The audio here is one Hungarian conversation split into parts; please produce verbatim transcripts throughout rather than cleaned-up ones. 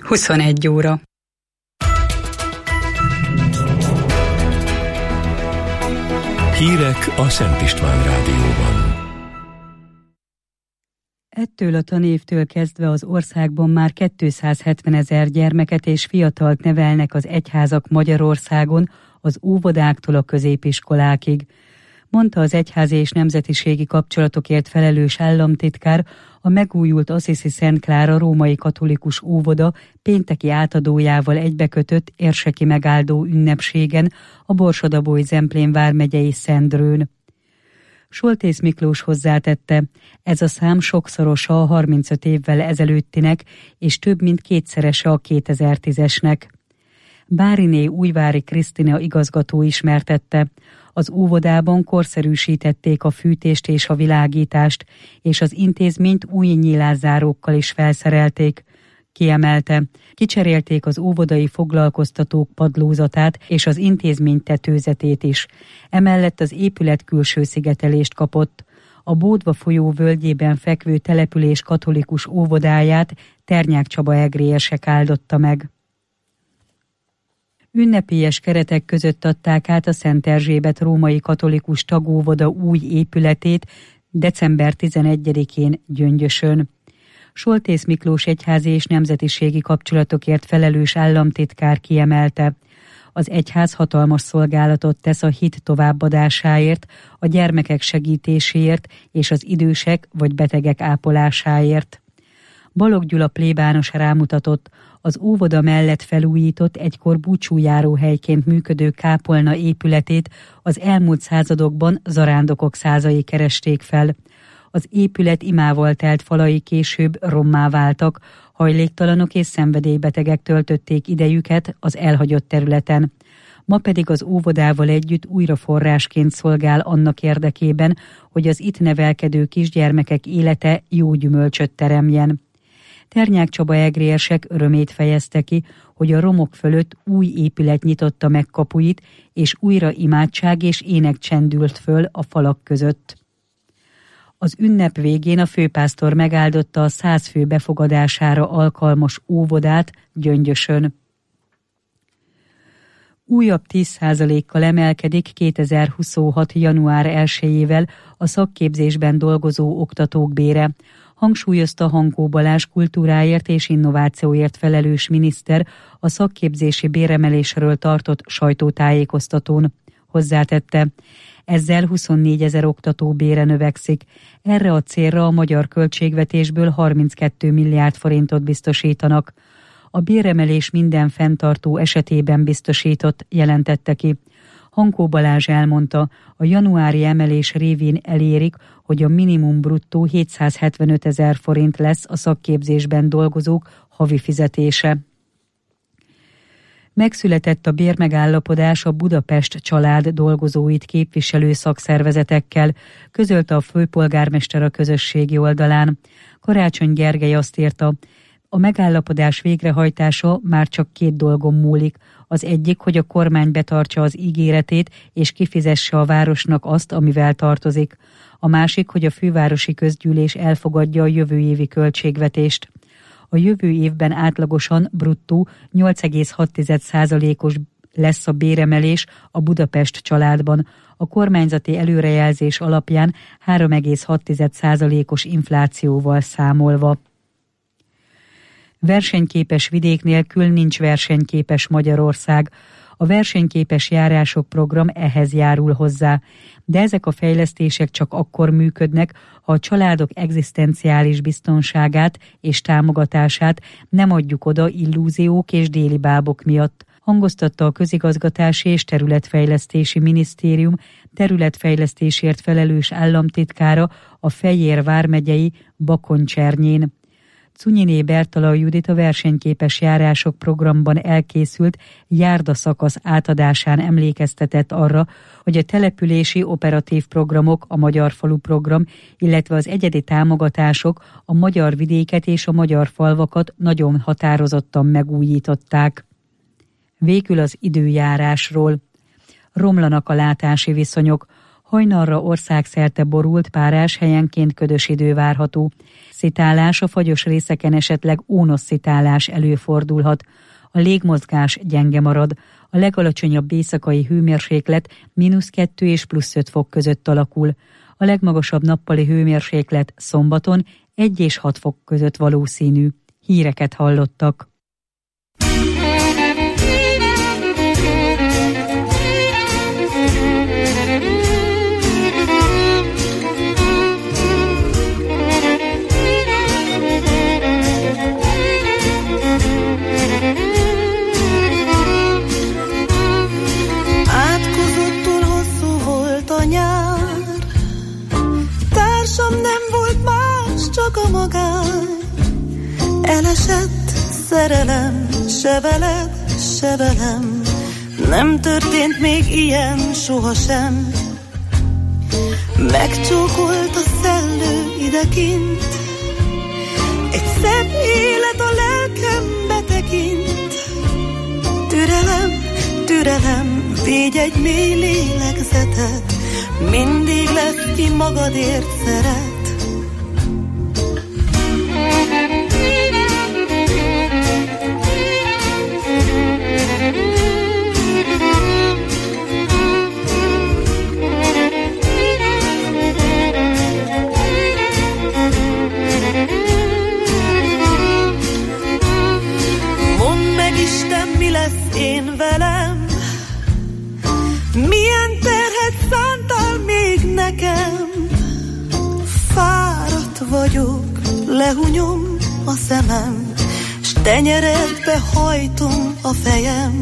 huszonegy óra. Hírek a Szent István Rádióban. Ettől a tanévtől kezdve az országban már kétszázhetvenezer gyermeket és fiatalt nevelnek az egyházak Magyarországon, az óvodáktól a középiskolákig, mondta az egyházi és nemzetiségi kapcsolatokért felelős államtitkár a megújult Assisi Szent Klára római katolikus óvoda pénteki átadójával egybekötött érseki megáldó ünnepségen a Borsod-Abaúj-Zemplén vármegyei Szendrőn. Soltész Miklós hozzátette, ez a szám sokszorosa a harmincöt évvel ezelőttinek, és több mint kétszerese a kétezer-tízesnek. Báriné Újvári Krisztina igazgató ismertette, az óvodában korszerűsítették a fűtést és a világítást, és az intézményt új nyílászárókkal is felszerelték. Kiemelte, kicserélték az óvodai foglalkoztatók padlózatát és az intézmény tetőzetét is. Emellett az épület külső szigetelést kapott. A Bódva folyó völgyében fekvő település katolikus óvodáját Ternyák Csaba egri érsek áldotta meg. Ünnepélyes keretek között adták át a Szent Erzsébet római katolikus tagóvoda új épületét december tizenegyedikén Gyöngyösön. Soltész Miklós egyházi és nemzetiségi kapcsolatokért felelős államtitkár kiemelte, az egyház hatalmas szolgálatot tesz a hit továbbadásáért, a gyermekek segítéséért és az idősek vagy betegek ápolásáért. Balogh Gyula plébános rámutatott, az óvoda mellett felújított, egykor búcsújáróhelyként működő kápolna épületét az elmúlt századokban zarándokok százai keresték fel. Az épület imával telt falai később rommá váltak, hajléktalanok és szenvedélybetegek töltötték idejüket az elhagyott területen. Ma pedig az óvodával együtt újra forrásként szolgál annak érdekében, hogy az itt nevelkedő kisgyermekek élete jó gyümölcsöt teremjen. Ternyák Csaba egri érsek örömét fejezte ki, hogy a romok fölött új épület nyitotta meg kapuit, és újra imádság és ének csendült föl a falak között. Az ünnep végén a főpásztor megáldotta a száz fő befogadására alkalmas óvodát Gyöngyösön. Újabb tíz százalékkal emelkedik kétezer-huszonhat. január elsejével a szakképzésben dolgozó oktatók bére, hangsúlyozta Hankó Balázs kultúráért és innovációért felelős miniszter a szakképzési béremelésről tartott sajtótájékoztatón. Hozzátette, ezzel huszonnégyezer oktató bére növekszik. Erre a célra a magyar költségvetésből harminckettő milliárd forintot biztosítanak. A béremelés minden fenntartó esetében biztosított, jelentette ki. Hankó Balázs elmondta, a januári emelés révén elérik, hogy a minimum bruttó hétszázhetvenöt ezer forint lesz a szakképzésben dolgozók havi fizetése. Megszületett a bérmegállapodás a Budapest család dolgozóit képviselő szakszervezetekkel, közölte a főpolgármester a közösségi oldalán. Karácsony Gergely azt írta, a megállapodás végrehajtása már csak két dolgon múlik. Az egyik, hogy a kormány betartsa az ígéretét és kifizesse a városnak azt, amivel tartozik. A másik, hogy a fővárosi közgyűlés elfogadja a jövő évi költségvetést. A jövő évben átlagosan bruttó nyolc egész hat százalékos lesz a béremelés a Budapest családban, a kormányzati előrejelzés alapján három egész hat százalékos inflációval számolva. Versenyképes vidék nélkül nincs versenyképes Magyarország. A versenyképes járások program ehhez járul hozzá, de ezek a fejlesztések csak akkor működnek, ha a családok egzisztenciális biztonságát és támogatását nem adjuk oda illúziók és délibábok miatt, hangoztatta a Közigazgatási és Területfejlesztési Minisztérium területfejlesztésért felelős államtitkára a Fejér vármegyei Bakonycsernyén. Cunyiné Bertalan Judit a versenyképes járások programban elkészült járdaszakasz átadásán emlékeztetett arra, hogy a települési operatív programok, a Magyar Falu program, illetve az egyedi támogatások a magyar vidéket és a magyar falvakat nagyon határozottan megújították. Végül az időjárásról. Romlanak a látási viszonyok. Hajnalra országszerte borult, párás, helyenként ködös idő várható. Szitálás, a fagyos részeken esetleg ónos szitálás előfordulhat. A légmozgás gyenge marad. A legalacsonyabb éjszakai hőmérséklet mínusz kettő és plusz öt fok között alakul. A legmagasabb nappali hőmérséklet szombaton egy és hat fok között valószínű. Híreket hallottak. Átkozottul hosszú volt a nyár, társam nem volt más, csak a magán. Elesett szerelem, se veled, se velem, nem történt még ilyen sohasem. Megcsókolt a szellő idekint, egy szebb élet a lelkembe tekint. Türelem, türelem, védj egy mély lélegzetet, mindig lesz, ki magadért szeret. Mondd meg, Isten, mi lesz én velem, milyen terhet szántál még nekem. Fáradt vagyok, lehunyom a szemem, s tenyeredbe hajtom a fejem.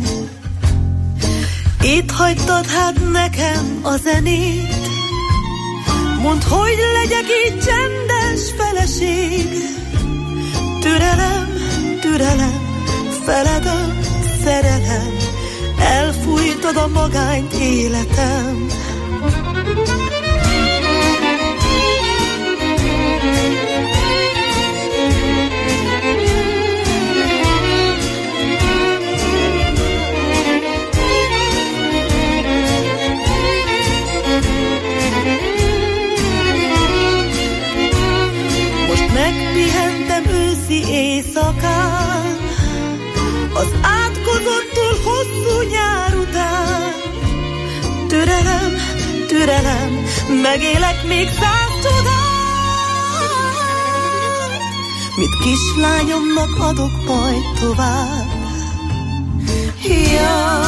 Itt hagytad hát nekem a zenét, mondd, hogy legyek így csendes feleség. Türelem, türelem, feled a szerelem, elfújtad a magányt életem. Most megpihentem őszi éjszakán, az átkozottul hosszú nyár után. Türelem, türelem, megélek még száz csodát, mit kislányomnak adok majd tovább. Jaj,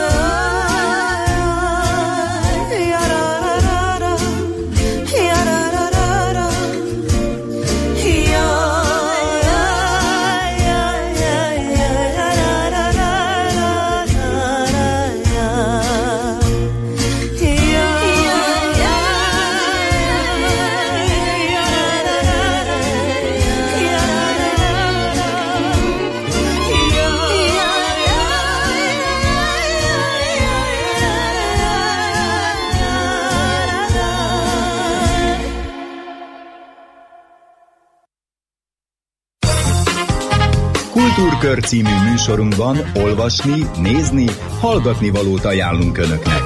Kultúrkör című műsorunkban olvasni, nézni, hallgatni valót ajánlunk Önöknek.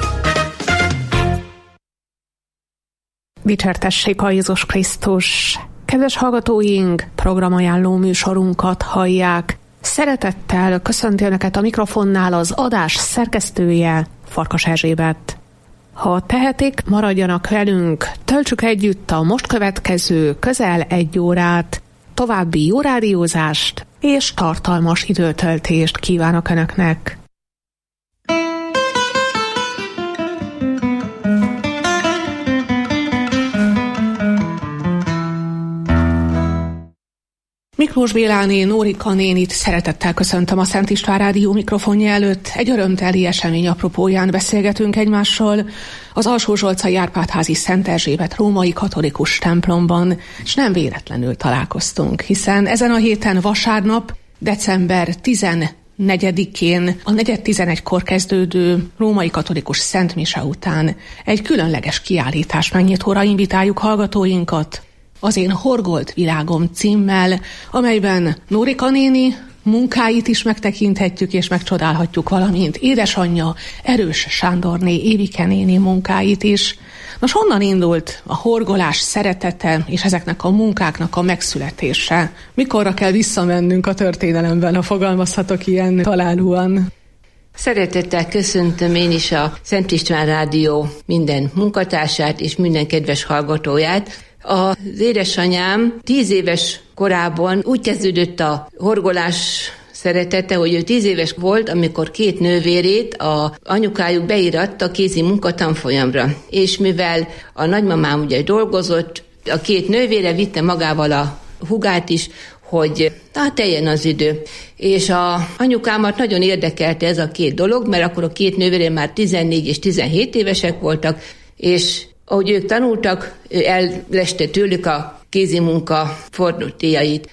Dicsértessék a Jézus Krisztus! Kedves hallgatóink, programajánló műsorunkat hallják. Szeretettel köszönti Önöket a mikrofonnál az adás szerkesztője, Farkas Erzsébet. Ha tehetik, maradjanak velünk, töltsük együtt a most következő közel egy órát, további jó rádiózást és tartalmas időtöltést kívánok Önöknek. Miklós Béláné, Nórika nénit szeretettel köszöntöm a Szent István Rádió mikrofonja előtt. Egy örömteli esemény apropóján beszélgetünk egymással az Alsó-Zsolcai Árpád-házi Szent Erzsébet római katolikus templomban, és nem véletlenül találkoztunk, hiszen ezen a héten vasárnap, december tizennegyedikén a negyven tizenegykor kezdődő római katolikus Szent Mise után egy különleges kiállítás megnyitóra invitáljuk hallgatóinkat, az Én horgolt világom címmel, amelyben Nórika néni munkáit is megtekinthetjük és megcsodálhatjuk, valamint édesanyja Erős Sándorné Évike néni munkáit is. Nos, honnan indult a horgolás szeretete és ezeknek a munkáknak a megszületése? Mikorra kell visszamennünk a történelemben, ha fogalmazhatok ilyen találóan? Szeretettel köszöntöm én is a Szent István Rádió minden munkatársát és minden kedves hallgatóját. Az édesanyám tíz éves korában úgy kezdődött a horgolás szeretete, hogy ő tíz éves volt, amikor két nővérét a anyukájuk beíratta kézi munkatanfolyamra. És mivel a nagymamám ugye dolgozott, a két nővére vitte magával a hugát is, hogy hát teljen az idő. És a anyukámat nagyon érdekelte ez a két dolog, mert akkor a két nővére már tizennégy és tizenhét évesek voltak, és ahogy ők tanultak, ő elleste tőlük a kézimunka fordulatait.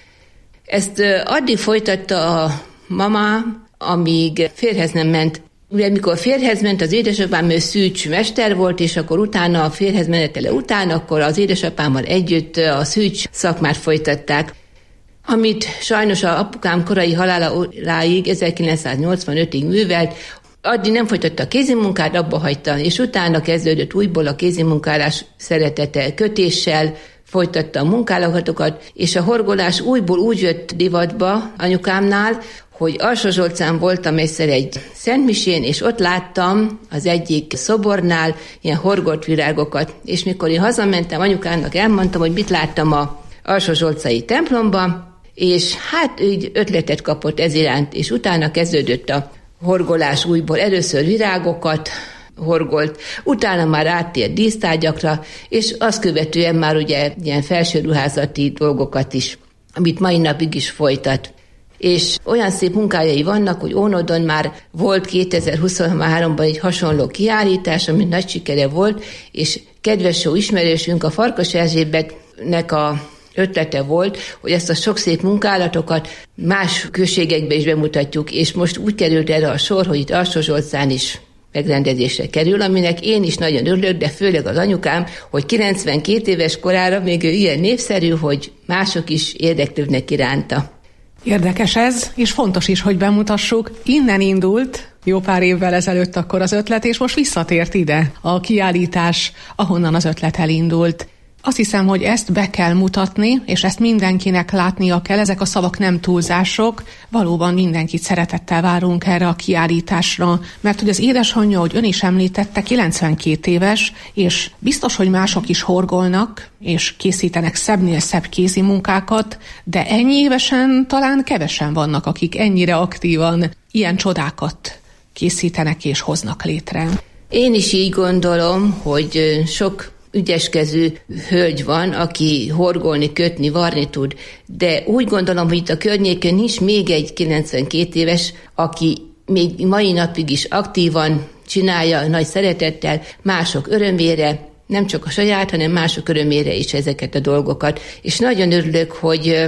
Ezt addig folytatta a mamám, amíg férjhez nem ment. Ugye mikor férjhez ment, az édesapám, ő szűcs mester volt, és akkor utána, a férjhez menetele után, akkor az édesapámmal együtt a szűcs szakmát folytatták, amit sajnos a apukám korai haláláig, ezerkilencszáznyolcvanötig művelt. Addig nem folytatta a kézimunkát, abba hagyta, és utána kezdődött újból a kézimunkálás szeretete, kötéssel folytatta a munkálatokat, és a horgolás újból úgy jött divatba anyukámnál, hogy Alsó-Zsolcán voltam egyszer egy szentmisén, és ott láttam az egyik szobornál ilyen horgolt virágokat, és mikor én hazamentem, anyukámnak elmondtam, hogy mit láttam a Alsó-Zsolcai templomban, és hát így ötletet kapott ez iránt, és utána kezdődött a horgolás újból. Először virágokat horgolt, utána már áttért dísztárgyakra, és azt követően már ugye ilyen felsőruházati dolgokat is, amit mai napig is folytat. És olyan szép munkájai vannak, hogy Ónodon már volt kétezer-huszonháromban egy hasonló kiállítás, ami nagy sikere volt, és kedves jó ismerősünk, a Farkas Erzsébetnek a ötlete volt, hogy ezt a sok szép munkálatokat más községekbe is bemutatjuk, és most úgy került erre a sor, hogy itt Alsó-Zsolcán is megrendezésre kerül, aminek én is nagyon örülök, de főleg az anyukám, hogy kilencvenkét éves korára még ő ilyen népszerű, hogy mások is érdeklődnek iránta. Érdekes ez, és fontos is, hogy bemutassuk. Innen indult jó pár évvel ezelőtt akkor az ötlet, és most visszatért ide a kiállítás, ahonnan az ötlet elindult. Azt hiszem, hogy ezt be kell mutatni, és ezt mindenkinek látnia kell, ezek a szavak nem túlzások, valóban mindenkit szeretettel várunk erre a kiállításra, mert hogy az édesanyja, ahogy ön is említette, kilencvenkét éves, és biztos, hogy mások is horgolnak, és készítenek szebbnél szebb kézi munkákat, de ennyi évesen talán kevesen vannak, akik ennyire aktívan ilyen csodákat készítenek és hoznak létre. Én is így gondolom, hogy sok ügyeskező hölgy van, aki horgolni, kötni, varni tud, de úgy gondolom, hogy itt a környéken nincs még egy kilencvenkét éves, aki még mai napig is aktívan csinálja, nagy szeretettel, mások örömére, nem csak a saját, hanem mások örömére is ezeket a dolgokat. És nagyon örülök, hogy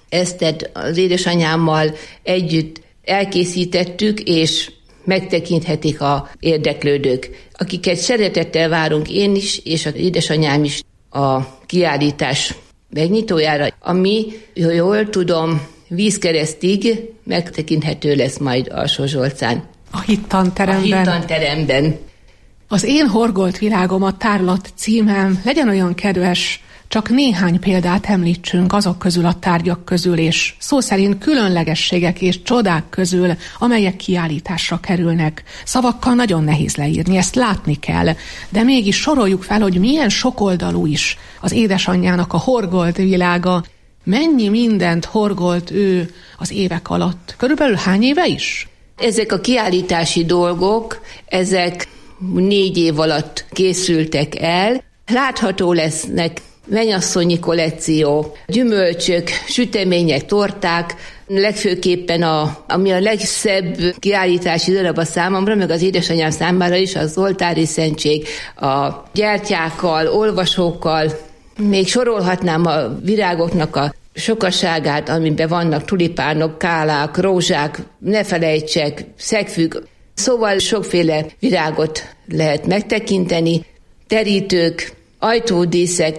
ezt az édesanyámmal együtt elkészítettük, és megtekinthetik a érdeklődők, akiket szeretettel várunk én is, és az édesanyám is a kiállítás megnyitójára, ami, jól tudom, vízkeresztig megtekinthető lesz majd Alsó-Zsolcán. A hittanteremben. A hittanteremben. Az Én horgolt világomat tárlat címem, legyen olyan kedves, csak néhány példát említsünk azok közül, a tárgyak közül, és szó szerint különlegességek és csodák közül, amelyek kiállításra kerülnek. Szavakkal nagyon nehéz leírni, ezt látni kell, de mégis soroljuk fel, hogy milyen sokoldalú is az édesanyjának a horgolt világa, mennyi mindent horgolt ő az évek alatt. Körülbelül hány éve is? Ezek a kiállítási dolgok, ezek négy év alatt készültek el. Látható lesznek mennyasszonyi kollekció, gyümölcsök, sütemények, torták, legfőképpen a, ami a legszebb kiállítási darab a számomra, meg az édesanyám számára is, az oltári szentség, a gyertyákkal, olvasókkal, még sorolhatnám a virágoknak a sokasságát, amiben vannak tulipánok, kálák, rózsák, ne felejtsek, szegfűk, szóval sokféle virágot lehet megtekinteni, terítők, ajtódíszek,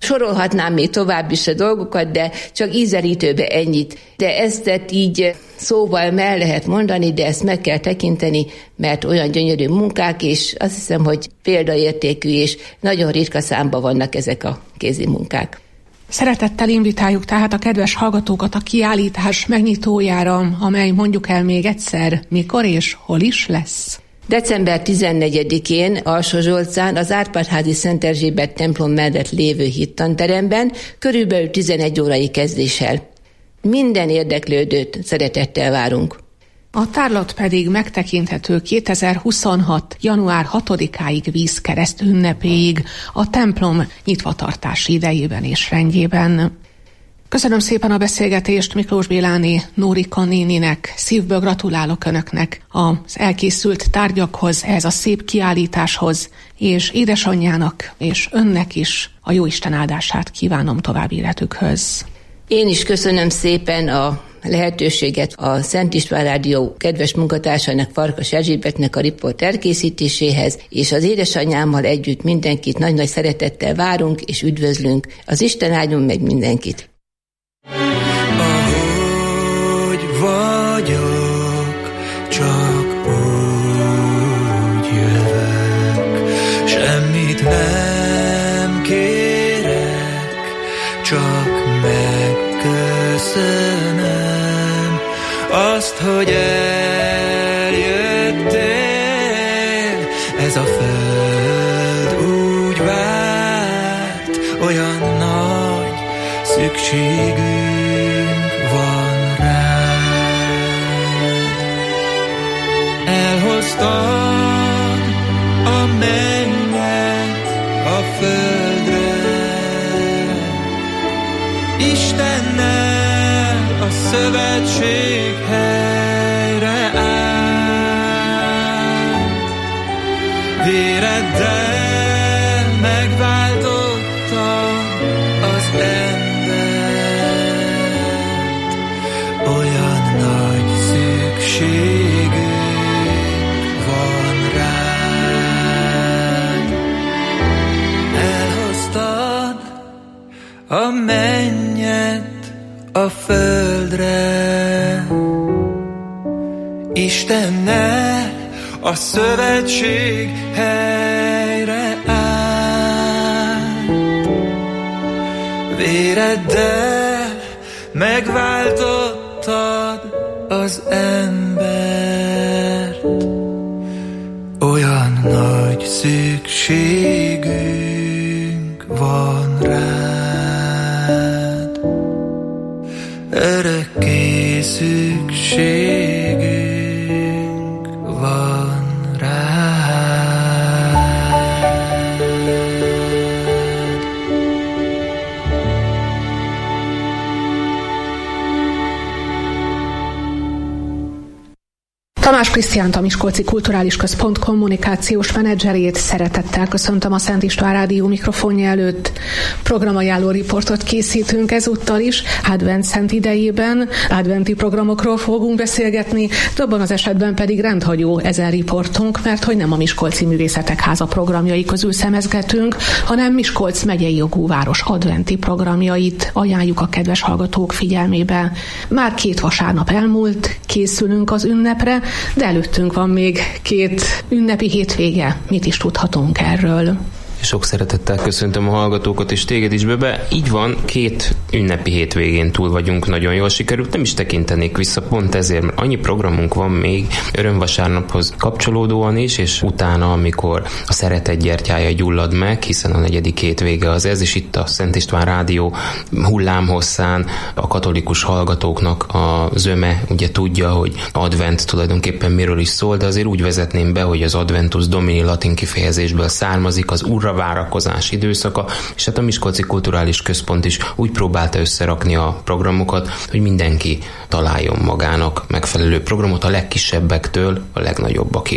sorolhatnám még tovább is a dolgokat, de csak ízelítőbe ennyit. De ezt így szóval el lehet mondani, de ezt meg kell tekinteni, mert olyan gyönyörű munkák, és azt hiszem, hogy példaértékű, és nagyon ritka számban vannak ezek a kézi munkák. Szeretettel invitáljuk tehát a kedves hallgatókat a kiállítás megnyitójára, amely mondjuk el még egyszer, mikor és hol is lesz. december tizennegyedikén Alsó-Zsolcán az Árpád-házi Szent Erzsébet templom mellett lévő hittanteremben körülbelül tizenegy órai kezdéssel. Minden érdeklődőt szeretettel várunk. A tárlat pedig megtekinthető kétezer-huszonhat. január hatodikáig vízkereszt ünnepéig, a templom nyitvatartási idejében és rendjében. Köszönöm szépen a beszélgetést Miklós Béláné Nórika néninek, szívből gratulálok Önöknek az elkészült tárgyakhoz, ehhez a szép kiállításhoz, és édesanyjának és önnek is a jóisten áldását kívánom további életükhöz. Én is köszönöm szépen a lehetőséget a Szent István Rádió kedves munkatársának, Farkas Erzsébetnek a riport elkészítéséhez, és az édesanyámmal együtt mindenkit nagy-nagy szeretettel várunk és üdvözlünk. Az Isten áldjon meg mindenkit! Ahogy vagyok, csak úgy jövök, semmit nem kérek, csak megköszönöm azt, hogy eljöttél. Ez a föld úgy várt, olyan nagy szükségünk van rá. Elhoztad a mennyet a földre, Istennel a szövetség helyre áll. Véreddel megváltotta az embert, olyan nagy szükségünk van rád. Elhoztad a mennyet a földre, Istennel a szövetség helyre áll. Véreddel megváltottad az embert, olyan nagy szükségünk van rád. Örökké szükségünk van rád. Tamás Krisztiánt, a Miskolci Kulturális Központ kommunikációs menedzserét szeretettel köszöntöm a Szent István Rádió mikrofonja előtt. Programajánló riportot készítünk ezúttal is, advent szent idejében, adventi programokról fogunk beszélgetni, többen az esetben pedig rendhagyó ezen riportunk, mert hogy nem a Miskolci Művészetek Háza programjai közül szemezgetünk, hanem Miskolc megyei jogú város adventi programjait ajánljuk a kedves hallgatók figyelmébe. Már két vasárnap elmúlt, készülünk az ünnepre, de előttünk van még két ünnepi hétvége. Mit is tudhatunk erről? Sok szeretettel köszöntöm a hallgatókat, és téged is, Bebe. Így van, két ünnepi hétvégén túl vagyunk, nagyon jól sikerült, nem is tekintenék vissza pont ezért, mert annyi programunk van még örömvasárnaphoz kapcsolódóan is, és utána, amikor a szeretet gyertyája gyullad meg, hiszen a negyedik hétvége az ez, és itt a Szent István Rádió hullámhosszán a katolikus hallgatóknak a zöme ugye tudja, hogy advent tulajdonképpen miről is szól, de azért úgy vezetném be, hogy az Adventus Domini latin kifejezésből származik, az Urra várakozás időszaka, és hát a Miskolci Kulturális Központ is úgy próbálta összerakni a programokat, hogy mindenki találjon magának megfelelő programot a legkisebbektől a legnagyobbakig.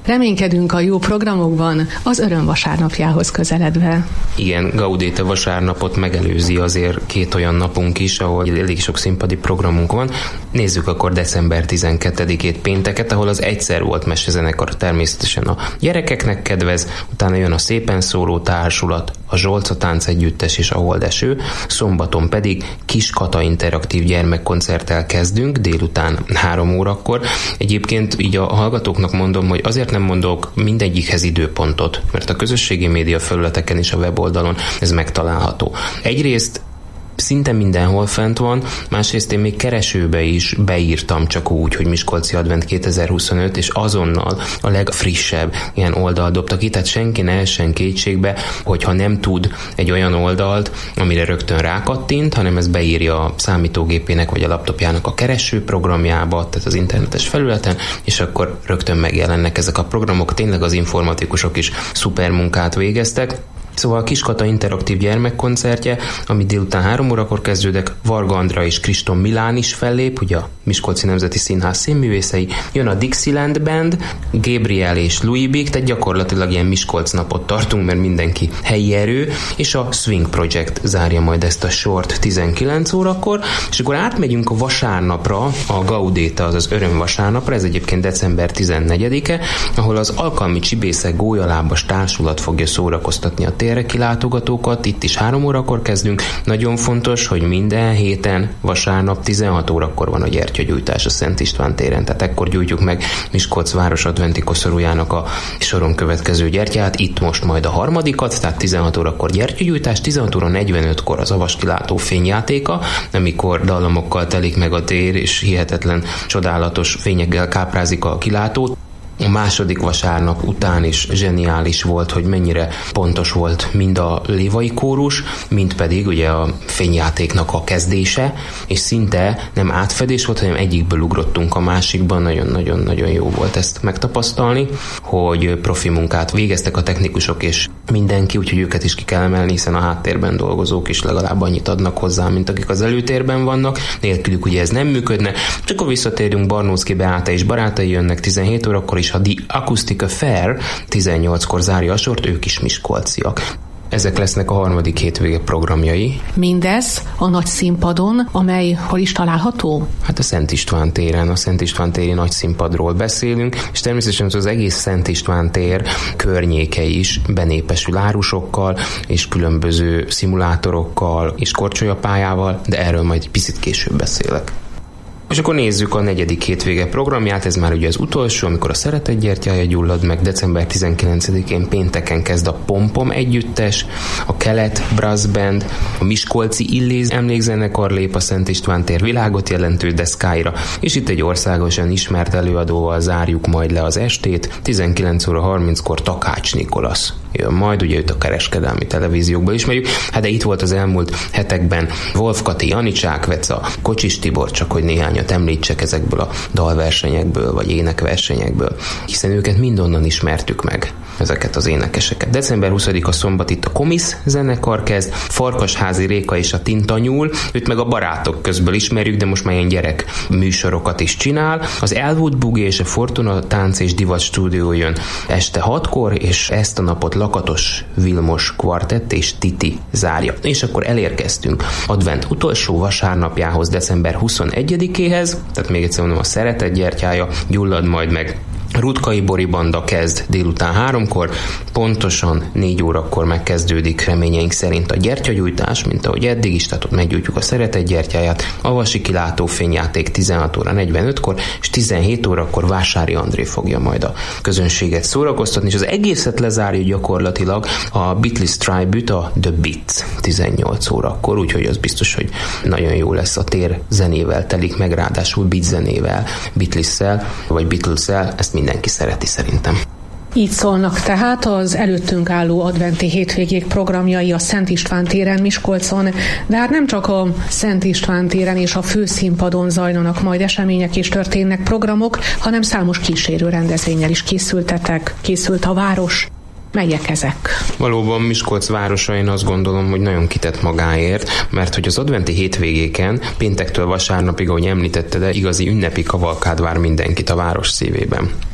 Reménykedünk a jó programokban az Öröm vasárnapjához közeledve. Igen, Gaudéta vasárnapot megelőzi azért két olyan napunk is, ahol elég sok színpadi programunk van. Nézzük akkor december tizenkettedikét pénteket, ahol az Egyszer volt mesezenekar természetesen a gyerekeknek kedvez, utána jön a Szépen szóló társulat, a Zsolca tánc együttes és a Holdeső, szombaton pedig Kis Kata interaktív gyermekkoncerttel kezdünk, délután három órakor. Egyébként így a hallgatóknak mondom, hogy azért nem mondok mindegyikhez időpontot, mert a közösségi média felületeken és a weboldalon ez megtalálható. Egyrészt szinte mindenhol fent van, másrészt én még keresőbe is beírtam csak úgy, hogy Miskolci Advent kétezer-huszonöt, és azonnal a legfrissebb ilyen oldal dobta ki, tehát senki ne essen kétségbe, hogyha nem tud egy olyan oldalt, amire rögtön rákattint, hanem ez beírja a számítógépének vagy a laptopjának a kereső programjába, tehát az internetes felületen, és akkor rögtön megjelennek ezek a programok, tényleg az informatikusok is szuper munkát végeztek. Szóval a Kis Kata interaktív gyermekkoncertje, ami délután három órakor kezdődnek, Varga Andra és Kriston Milán is fellép, ugye a Miskolci Nemzeti Színház színművészei, jön a Dixieland Band, Gabriel és Louis Big, tehát gyakorlatilag ilyen Miskolc napot tartunk, mert mindenki helyi erő, és a Swing Project zárja majd ezt a sort tizenkilenc órakor, és akkor átmegyünk a vasárnapra, a Gaudéta, azaz Öröm vasárnapra, ez egyébként december tizennegyedike, ahol az Alkalmi Csibészek Gólyalábas Társulat fogja szórakoztatni a térre kilátogatókat, itt is három órakor kezdünk. Nagyon fontos, hogy minden héten vasárnap tizenhat órakor van a gyertyagyújtás a Szent István téren, tehát ekkor gyújtjuk meg Miskolc város adventi koszorújának a soron következő gyertyát, itt most majd a harmadikat, tehát tizenhat órakor gyertyagyújtás, tizenhat óra negyvenötkor az Avaskilátó fényjátéka, amikor dallamokkal telik meg a tér, és hihetetlen, csodálatos fényekkel káprázik a kilátót. A második vasárnap után is zseniális volt, hogy mennyire pontos volt mind a lévai kórus, mind pedig ugye a fényjátéknak a kezdése, és szinte nem átfedés volt, hanem egyikből ugrottunk a másikban, nagyon-nagyon-nagyon jó volt ezt megtapasztalni, hogy profi munkát végeztek a technikusok és mindenki, úgyhogy őket is ki kell emelni, hiszen a háttérben dolgozók is legalább annyit adnak hozzá, mint akik az előtérben vannak, nélkülük ugye ez nem működne. Csak akkor visszatérünk, Barnóczky Beáta és barátai jönnek tizenhét órakor, és a The Acoustic Affair tizennyolckor zárja a sort, ők is miskolciak. Ezek lesznek a harmadik hétvége programjai. Mindez a nagy színpadon, amely hol is található? Hát a Szent István téren, a Szent István téri nagy színpadról beszélünk, és természetesen az egész Szent István tér környéke is benépesül árusokkal, és különböző szimulátorokkal, és korcsolyapályával, de erről majd egy picit később beszélek. És akkor nézzük a negyedik hétvége programját, ez már ugye az utolsó, amikor a Szeretet gyertyája gyullad meg, december tizenkilencedikén pénteken kezd a Pompom együttes, a Kelet Brass Band, a Miskolci Illéz emlékzenekar lép a Szent István tér világot jelentő deszkáira, és itt egy országosan ismert előadóval zárjuk majd le az estét, tizenkilenc óra harminckor Takács Nikolasz jön majd, ugye őt a kereskedelmi televíziókból ismerjük, hát de itt volt az elmúlt hetekben Wolf Kati, Janicsák Veca, Kocsis Tibor, csak hogy néhányat említsek ezekből a dalversenyekből, vagy énekversenyekből, hiszen őket mindonnan ismertük meg, ezeket az énekeseket. december huszadika szombat itt a Komisz zenekar kezd, Farkasházi Réka és a Tintanyúl, őt meg a Barátok közből ismerjük, de most már ilyen gyerek műsorokat is csinál. Az Elwood Boogie és a Fortuna Tánc és Divat Stúdió jön este hatkor, és ezt a napot Lakatos Vilmos kvartett és Titi zárja. És akkor elérkeztünk advent utolsó vasárnapjához, december huszonegyedikéhez, tehát még egyszer mondom, a Szeretet gyertyája gyullad majd meg. Rutkai Bori banda kezd délután háromkor, pontosan négy órakor megkezdődik reményeink szerint a gyertyagyújtás, mint ahogy eddig is, tehát ott meggyújtjuk a Szeretet gyertyáját, Avasi kilátó fényjáték tizenhat óra negyvenötkor, és tizenhét órakor Vásári André fogja majd a közönséget szórakoztatni, és az egészet lezárja gyakorlatilag a Beatles Tribute, a The Beats tizennyolc órakor, úgyhogy az biztos, hogy nagyon jó lesz, a tér zenével telik meg, ráadásul beat zenével, Beatles-szel, vagy Beatles-szel, ezt mindenki szereti szerintem. Így szólnak tehát az előttünk álló adventi hétvégék programjai a Szent István téren Miskolcon, de hát nem csak a Szent István téren és a főszínpadon zajlanak majd események és történnek programok, hanem számos kísérő rendezvénnyel is készültetek, készült a város. Melyek ezek? Valóban Miskolc városa, én azt gondolom, hogy nagyon kitett magáért, mert hogy az adventi hétvégéken, péntektől vasárnapig, ahogy említette, de igazi ünnepi kavalkád vár mindenkit a város szívében.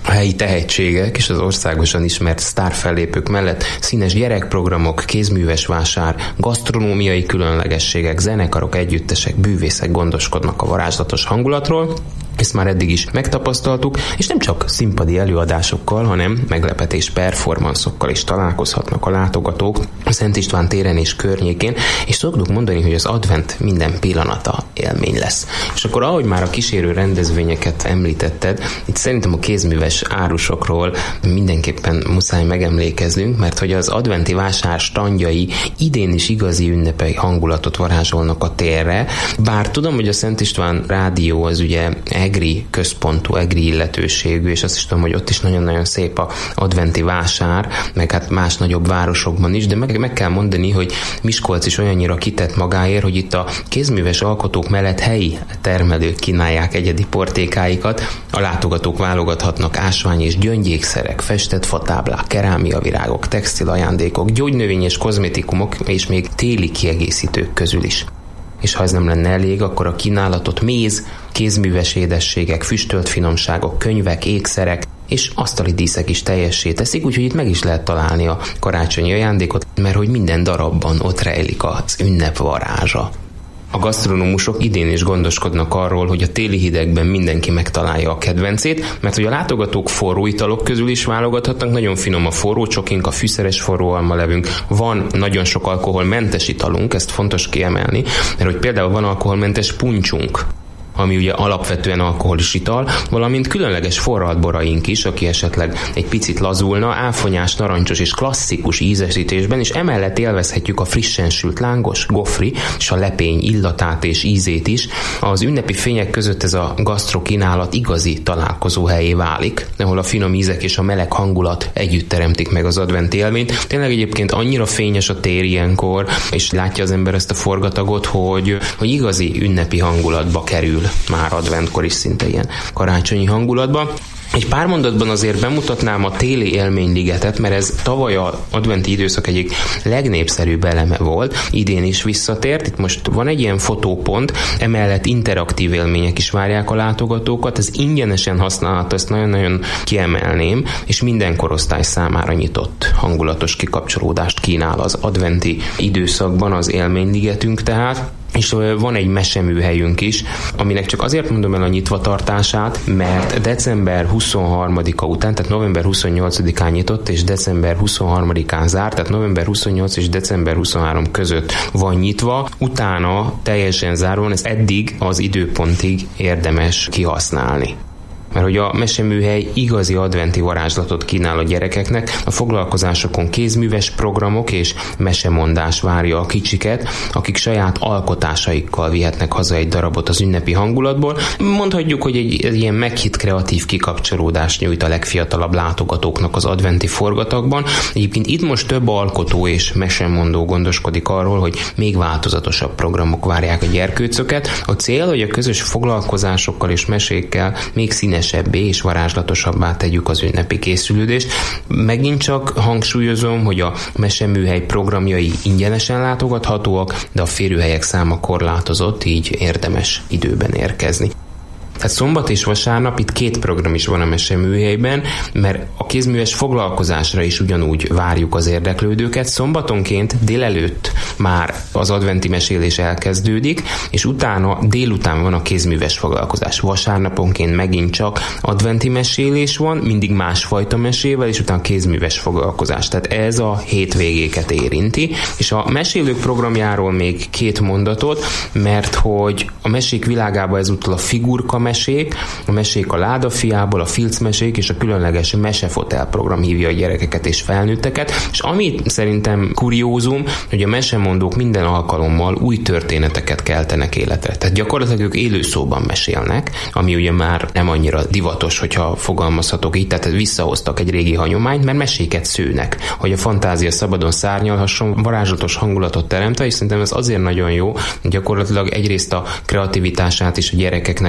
A helyi tehetségek és az országosan ismert sztárfellépők mellett színes gyerekprogramok, kézműves vásár, gasztronómiai különlegességek, zenekarok, együttesek, bűvészek gondoskodnak a varázslatos hangulatról. Ezt már eddig is megtapasztaltuk, és nem csak színpadi előadásokkal, hanem meglepetés performanszokkal is találkozhatnak a látogatók a Szent István téren és környékén, és szoktuk mondani, hogy az advent minden pillanata élmény lesz. És akkor ahogy már a kísérő rendezvényeket említetted, itt szerintem a kézműves árusokról mindenképpen muszáj megemlékeznünk, mert hogy az adventi vásár standjai idén is igazi ünnepei hangulatot varázsolnak a térre, bár tudom, hogy a Szent István rádió az ugye egri központú, egri illetőségű, és azt is tudom, hogy ott is nagyon-nagyon szép a adventi vásár, meg hát más nagyobb városokban is, de meg, meg kell mondani, hogy Miskolc is olyannyira kitett magáért, hogy itt a kézműves alkotók mellett helyi termelők kínálják egyedi portékáikat, a látogatók válogathatnak ásvány és gyöngyékszerek, festett fatáblák, kerámiavirágok, textil ajándékok, gyógynövény és kozmetikumok, és még téli kiegészítők közül is. És ha ez nem lenne elég, akkor a kínálatot méz, kézműves édességek, füstölt finomságok, könyvek, ékszerek és asztali díszek is teljessé teszik, úgyhogy itt meg is lehet találni a karácsonyi ajándékot, mert hogy minden darabban ott rejlik az ünnep varázsa. A gasztronómusok idén is gondoskodnak arról, hogy a téli hidegben mindenki megtalálja a kedvencét, mert hogy a látogatók forró italok közül is válogathatnak, nagyon finom a forró csokink, a fűszeres forró almalevünk, van nagyon sok alkoholmentes italunk, ezt fontos kiemelni, mert hogy például van alkoholmentes puncsunk, ami ugye alapvetően alkoholis ital, valamint különleges forralt boraink is, aki esetleg egy picit lazulna, áfonyás, narancsos és klasszikus ízesítésben, és emellett élvezhetjük a frissen sült lángos, gofri és a lepény illatát és ízét is. Az ünnepi fények között ez a gasztrokínálat igazi találkozóhelyé válik, ahol a finom ízek és a meleg hangulat együtt teremtik meg az adventi élményt. Tényleg egyébként annyira fényes a tér ilyenkor, és látja az ember ezt a forgatagot, hogy, hogy igazi ünnepi hangulatba kerül már adventkor is szinte ilyen karácsonyi hangulatban. Egy pár mondatban azért bemutatnám a téli élményligetet, mert ez tavaly az adventi időszak egyik legnépszerűbb eleme volt, idén is visszatért. Itt most van egy ilyen fotópont, emellett interaktív élmények is várják a látogatókat, ez ingyenesen használható, ezt nagyon-nagyon kiemelném, és minden korosztály számára nyitott hangulatos kikapcsolódást kínál az adventi időszakban az élményligetünk tehát. És van egy meseműhelyünk is, aminek csak azért mondom el a nyitvatartását, mert december huszonharmadika után, tehát november huszonnyolcadikán nyitott, és december huszonharmadikán zárt, tehát november huszonnyolc és december huszonhárom között van nyitva, utána teljesen zárva, ezt eddig az időpontig érdemes kihasználni. Mert hogy a meseműhely igazi adventi varázslatot kínál a gyerekeknek, a foglalkozásokon kézműves programok és mesemondás várja a kicsiket, akik saját alkotásaikkal vihetnek haza egy darabot az ünnepi hangulatból. Mondhatjuk, hogy egy, egy ilyen meghitt kreatív kikapcsolódást nyújt a legfiatalabb látogatóknak az adventi forgatagban. Egyébként itt most több alkotó és mesemondó gondoskodik arról, hogy még változatosabb programok várják a gyerkőcöket. A cél, hogy a közös foglalkozásokkal és mesékkel még színes és varázslatosabbá tegyük az ünnepi készülődést. Megint csak hangsúlyozom, hogy a meseműhely programjai ingyenesen látogathatóak, de a férőhelyek száma korlátozott, így érdemes időben érkezni. Tehát szombat és vasárnap itt két program is van a meseműhelyben, mert a kézműves foglalkozásra is ugyanúgy várjuk az érdeklődőket. Szombatonként délelőtt már az adventi mesélés elkezdődik, és utána délután van a kézműves foglalkozás. Vasárnaponként megint csak adventi mesélés van, mindig másfajta mesével, és utána kézműves foglalkozás. Tehát ez a hétvégéket érinti. És a mesélők programjáról még két mondatot, mert hogy a mesék világában ezúttal a figurka mesék, a mesék a ládafiából, a filcmesék és a különleges mesefotel program hívja a gyerekeket és felnőtteket, és ami szerintem kuriózum, hogy a mesemondók minden alkalommal új történeteket keltenek életre. Tehát gyakorlatilag ők élőszóban mesélnek, ami ugye már nem annyira divatos, hogyha fogalmazhatok így, tehát visszahoztak egy régi hagyományt, mert meséket szőnek, hogy a fantázia szabadon szárnyalhasson, varázslatos hangulatot teremtve, és szerintem ez azért nagyon jó, gyakorlatilag egyrészt a kreativitását is a gyerekeknek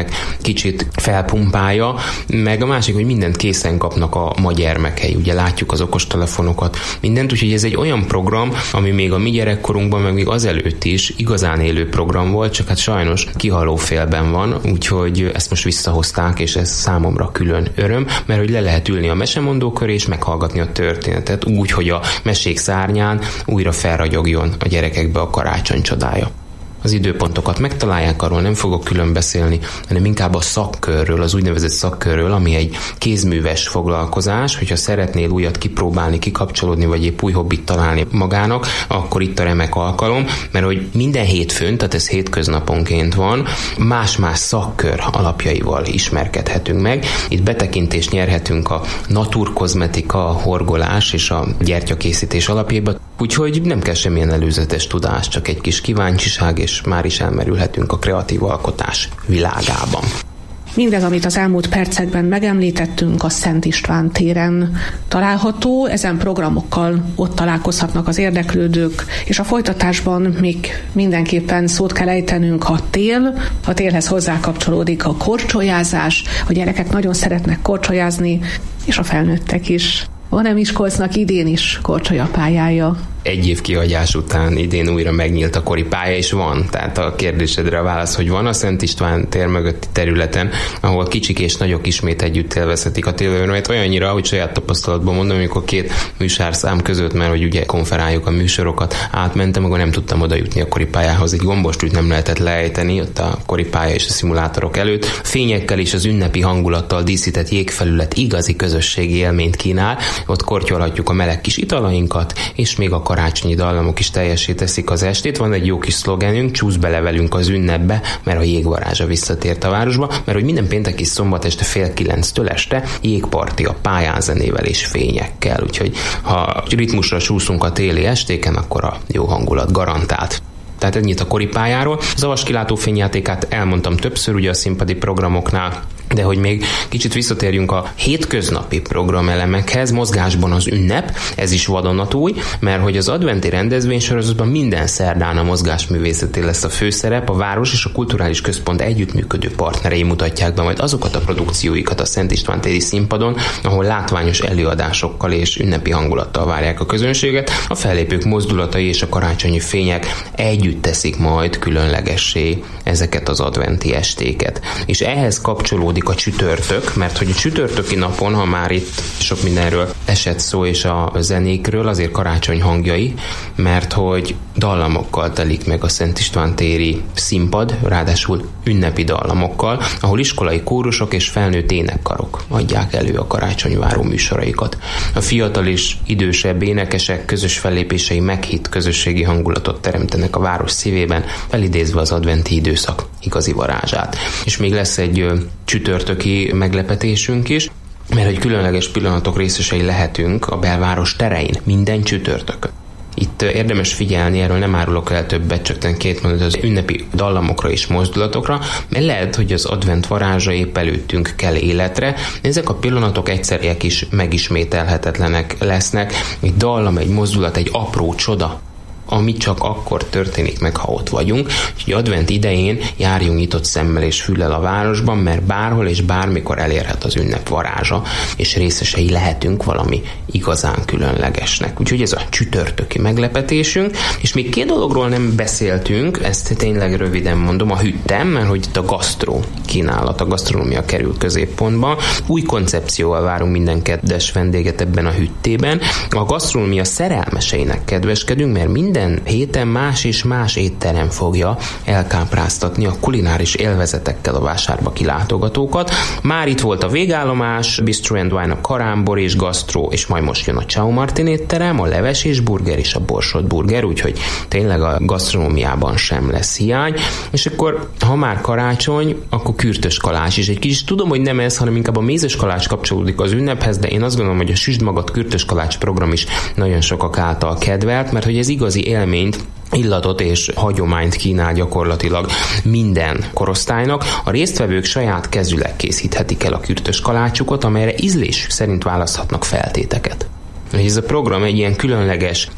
kicsit felpumpálja, meg a másik, hogy mindent készen kapnak a ma gyermekei. Ugye látjuk az okostelefonokat, mindent, úgyhogy ez egy olyan program, ami még a mi gyerekkorunkban, meg még azelőtt is igazán élő program volt, csak hát sajnos kihaló félben van, úgyhogy ezt most visszahozták, és ez számomra külön öröm, mert hogy le lehet ülni a mesemondó köré, és meghallgatni a történetet, úgy, hogy a mesék szárnyán újra felragyogjon a gyerekekbe a karácsony csodája. Az időpontokat megtalálják, arról nem fogok külön beszélni, hanem inkább a szakkörről, az úgynevezett szakkörről, ami egy kézműves foglalkozás, hogyha szeretnél újat kipróbálni, kikapcsolódni, vagy épp új hobbit találni magának, akkor itt a remek alkalom, mert hogy minden hétfőn, tehát ez hétköznaponként van, más-más szakkör alapjaival ismerkedhetünk meg. Itt betekintést nyerhetünk a naturkozmetika, a horgolás és a gyertyakészítés alapjaiba, úgyhogy nem kell semmilyen előzetes tudás, csak egy kis kíváncsiság, és már is elmerülhetünk a kreatív alkotás világában. Mindez, amit az elmúlt percekben megemlítettünk, a Szent István téren található. Ezen programokkal ott találkozhatnak az érdeklődők, és a folytatásban még mindenképpen szót kell ejtenünk a tél. A télhez hozzákapcsolódik a korcsolyázás. A gyerekek nagyon szeretnek korcsolyázni, és a felnőttek is. Van-e Miskolcnak idén is korcsolyapályája? Egy év kihagyás után idén újra megnyílt a koripálya, és van. Tehát a kérdésedre a válasz, hogy van a Szent István tér mögötti területen, ahol kicsik és nagyok ismét együtt élvezhetik a télőrömet, olyannyira, hogy saját tapasztalatban mondom, amikor két műsorszám között, mert hogy ugye konferáljuk a műsorokat, átmentem, akkor nem tudtam oda jutni a koripályához. Egy gombostút nem lehetett leejteni ott a koripálya és a szimulátorok előtt. Fényekkel és az ünnepi hangulattal díszített jégfelület igazi közösségi élményt kínál. Ott kortyolhatjuk a meleg kis italainkat, és még a karácsonyi dallamok is teljessé teszik az estét. Van egy jó kis szlogenünk, csúsz bele velünk az ünnepbe, mert a jégvarázsa visszatért a városba, mert hogy minden péntek és szombat este fél kilenctől este jégparti a pályán zenével és fényekkel. Úgyhogy ha ritmusra csúszunk a téli estéken, akkor a jó hangulat garantált. Tehát ennyit a koripályáról. Az avas kilátó fényjátékát elmondtam többször ugye a színpadi programoknál, de hogy még kicsit visszatérjünk a hétköznapi programelemekhez, mozgásban az ünnep, ez is vadonatúj, mert hogy az adventi rendezvénysorozatban minden szerdán a mozgásművészeté lesz a főszerep, a város és a kulturális központ együttműködő partnerei mutatják be majd azokat a produkcióikat a Szent István téri színpadon, ahol látványos előadásokkal és ünnepi hangulattal várják a közönséget, a fellépők mozdulatai és a karácsonyi fények együtt teszik majd különlegessé ezeket az adventi estéket. És ehhez kapcsolódik a csütörtök, mert hogy a csütörtöki napon, ha már itt sok mindenről esett szó és a zenékről, azért karácsony hangjai, mert hogy dallamokkal telik meg a Szent István téri színpad, ráadásul ünnepi dallamokkal, ahol iskolai kórusok és felnőtt énekkarok adják elő a karácsonyváró műsoraikat. A fiatal és idősebb énekesek közös fellépései meghitt közösségi hangulatot teremtenek a város szívében, felidézve az adventi időszak igazi varázsát. És még lesz egy csütörtöki meglepetésünk is, mert hogy különleges pillanatok részesei lehetünk a belváros terein minden csütörtökön. Itt érdemes figyelni, erről nem árulok el többet, csak két mondat az ünnepi dallamokra és mozdulatokra, mert lehet, hogy az advent varázsa épp előttünk kell életre. Ezek a pillanatok egyszeriek is megismételhetetlenek lesznek. Egy dallam, egy mozdulat, egy apró csoda, ami csak akkor történik meg, ha ott vagyunk. Úgyhogy advent idején járjunk nyitott szemmel és füllel a városban, mert bárhol és bármikor elérhet az ünnep varázsa, és részesei lehetünk valami igazán különlegesnek. Úgyhogy ez a csütörtöki meglepetésünk, és még két dologról nem beszéltünk, ezt tényleg röviden mondom, a hüttem, mert hogy itt a gasztró kínálat, a gasztronómia kerül középpontba. Új koncepcióval várunk minden kedves vendéget ebben a hüttében. A gasztronómia szerelmeseinek kedveskedünk, mert minden Minden héten más és más étterem fogja elkápráztatni a kulináris élvezetekkel a vásárba kilátogatókat. Már itt volt a végállomás, Bistro and Wine, a Karámbor és Gasztró, és majd most jön a Ciao Martin étterem, a leves és burger és a borsot burger, úgyhogy tényleg a gasztronómiában sem lesz hiány. És akkor, ha már karácsony, akkor kürtös kalács is. Egy kicsit tudom, hogy nem ez, hanem inkább a mézes kalács kapcsolódik az ünnephez, de én azt gondolom, hogy a Süsd magad kürtös kalács program is nagyon sokak által kedvelt, mert hogy ez igazi élményt, illatot és hagyományt kínál gyakorlatilag minden korosztálynak. A résztvevők saját kezüleg készíthetik el a kürtös kalácsukat, amelyre ízlésük szerint választhatnak feltéteket. Ez a program egy ilyen különleges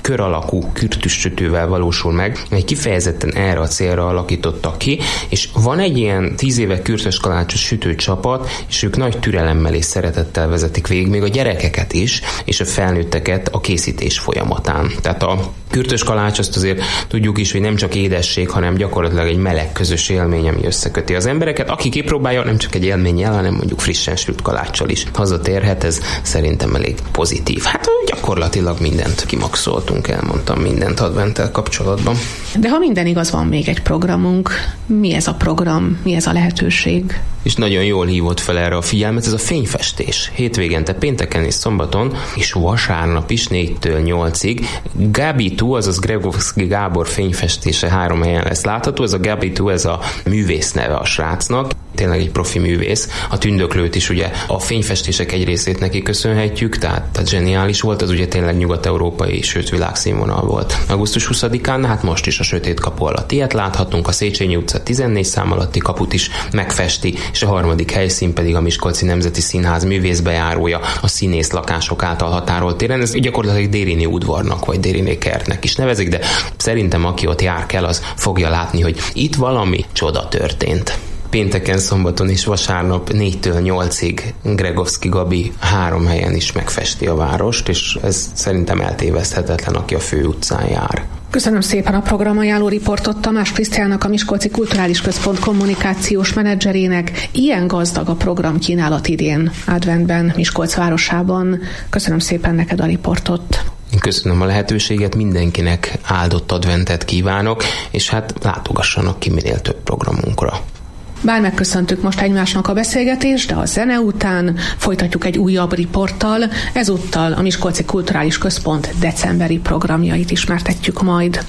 kör alakú kürtüssütővel valósul meg, egy kifejezetten erre a célra alakítottak ki, és van egy ilyen tíz éve kürtös kalácsos sütőcsapat, és ők nagy türelemmel és szeretettel vezetik végig még a gyerekeket is, és a felnőtteket a készítés folyamatán. Tehát a kürtös kalács, azt azért tudjuk is, hogy nem csak édesség, hanem gyakorlatilag egy meleg közös élmény, ami összeköti az embereket. Aki kipróbálja, nem csak egy élménnyel, hanem mondjuk frissen sült kaláccsal is hazatérhet, ez szerintem elég pozitív. Hát gyakorlatilag mindent kimaxoltunk, elmondtam mindent adventtel kapcsolatban. De ha minden igaz, van még egy programunk. Mi ez a program? Mi ez a lehetőség? És nagyon jól hívott fel erre a figyelmet, ez a fényfestés. Hétvégente, pénteken és szombaton, és vasárnap is négytől nyolcig. Gabitú, azaz Gregovszky Gábor fényfestése három helyen lesz látható. Ez a Gabitú, ez a művész neve a srácnak. Tényleg egy profi művész. A Tündöklőt is ugye a fényfestések egy részét neki köszönhetjük, tehát, tehát zseniális volt, az ugye tényleg nyugat-európai, sőt világszínvonal volt. augusztus huszadikán, hát most is a Sötét Kapu alatt ilyet láthatunk, a Széchenyi utca tizennégy szám alatti kaput is megfesti, és a harmadik helyszín pedig a Miskolci Nemzeti Színház művészbejárója a színész lakások által határolt téren. Ez gyakorlatilag Dériné udvarnak, vagy Dériné kertnek is nevezik, de szerintem aki ott jár kell, az fogja látni, hogy itt valami csoda történt. Pénteken, szombaton és vasárnap négytől nyolcig Gregovszky Gabi három helyen is megfesti a várost, és ez szerintem eltéveszthetetlen, aki a fő utcán jár. Köszönöm szépen a programajánló riportot Tamás Krisztiánnak, a Miskolci Kulturális Központ kommunikációs menedzserének. Ilyen gazdag a programkínálat idén adventben Miskolc városában. Köszönöm szépen neked a riportot. Köszönöm a lehetőséget, mindenkinek áldott adventet kívánok, és hát látogassanak ki minél több programunkra. Bár megköszöntük most egymásnak a beszélgetést, de a zene után folytatjuk egy újabb riporttal, ezúttal a Miskolci Kulturális Központ decemberi programjait ismertetjük majd.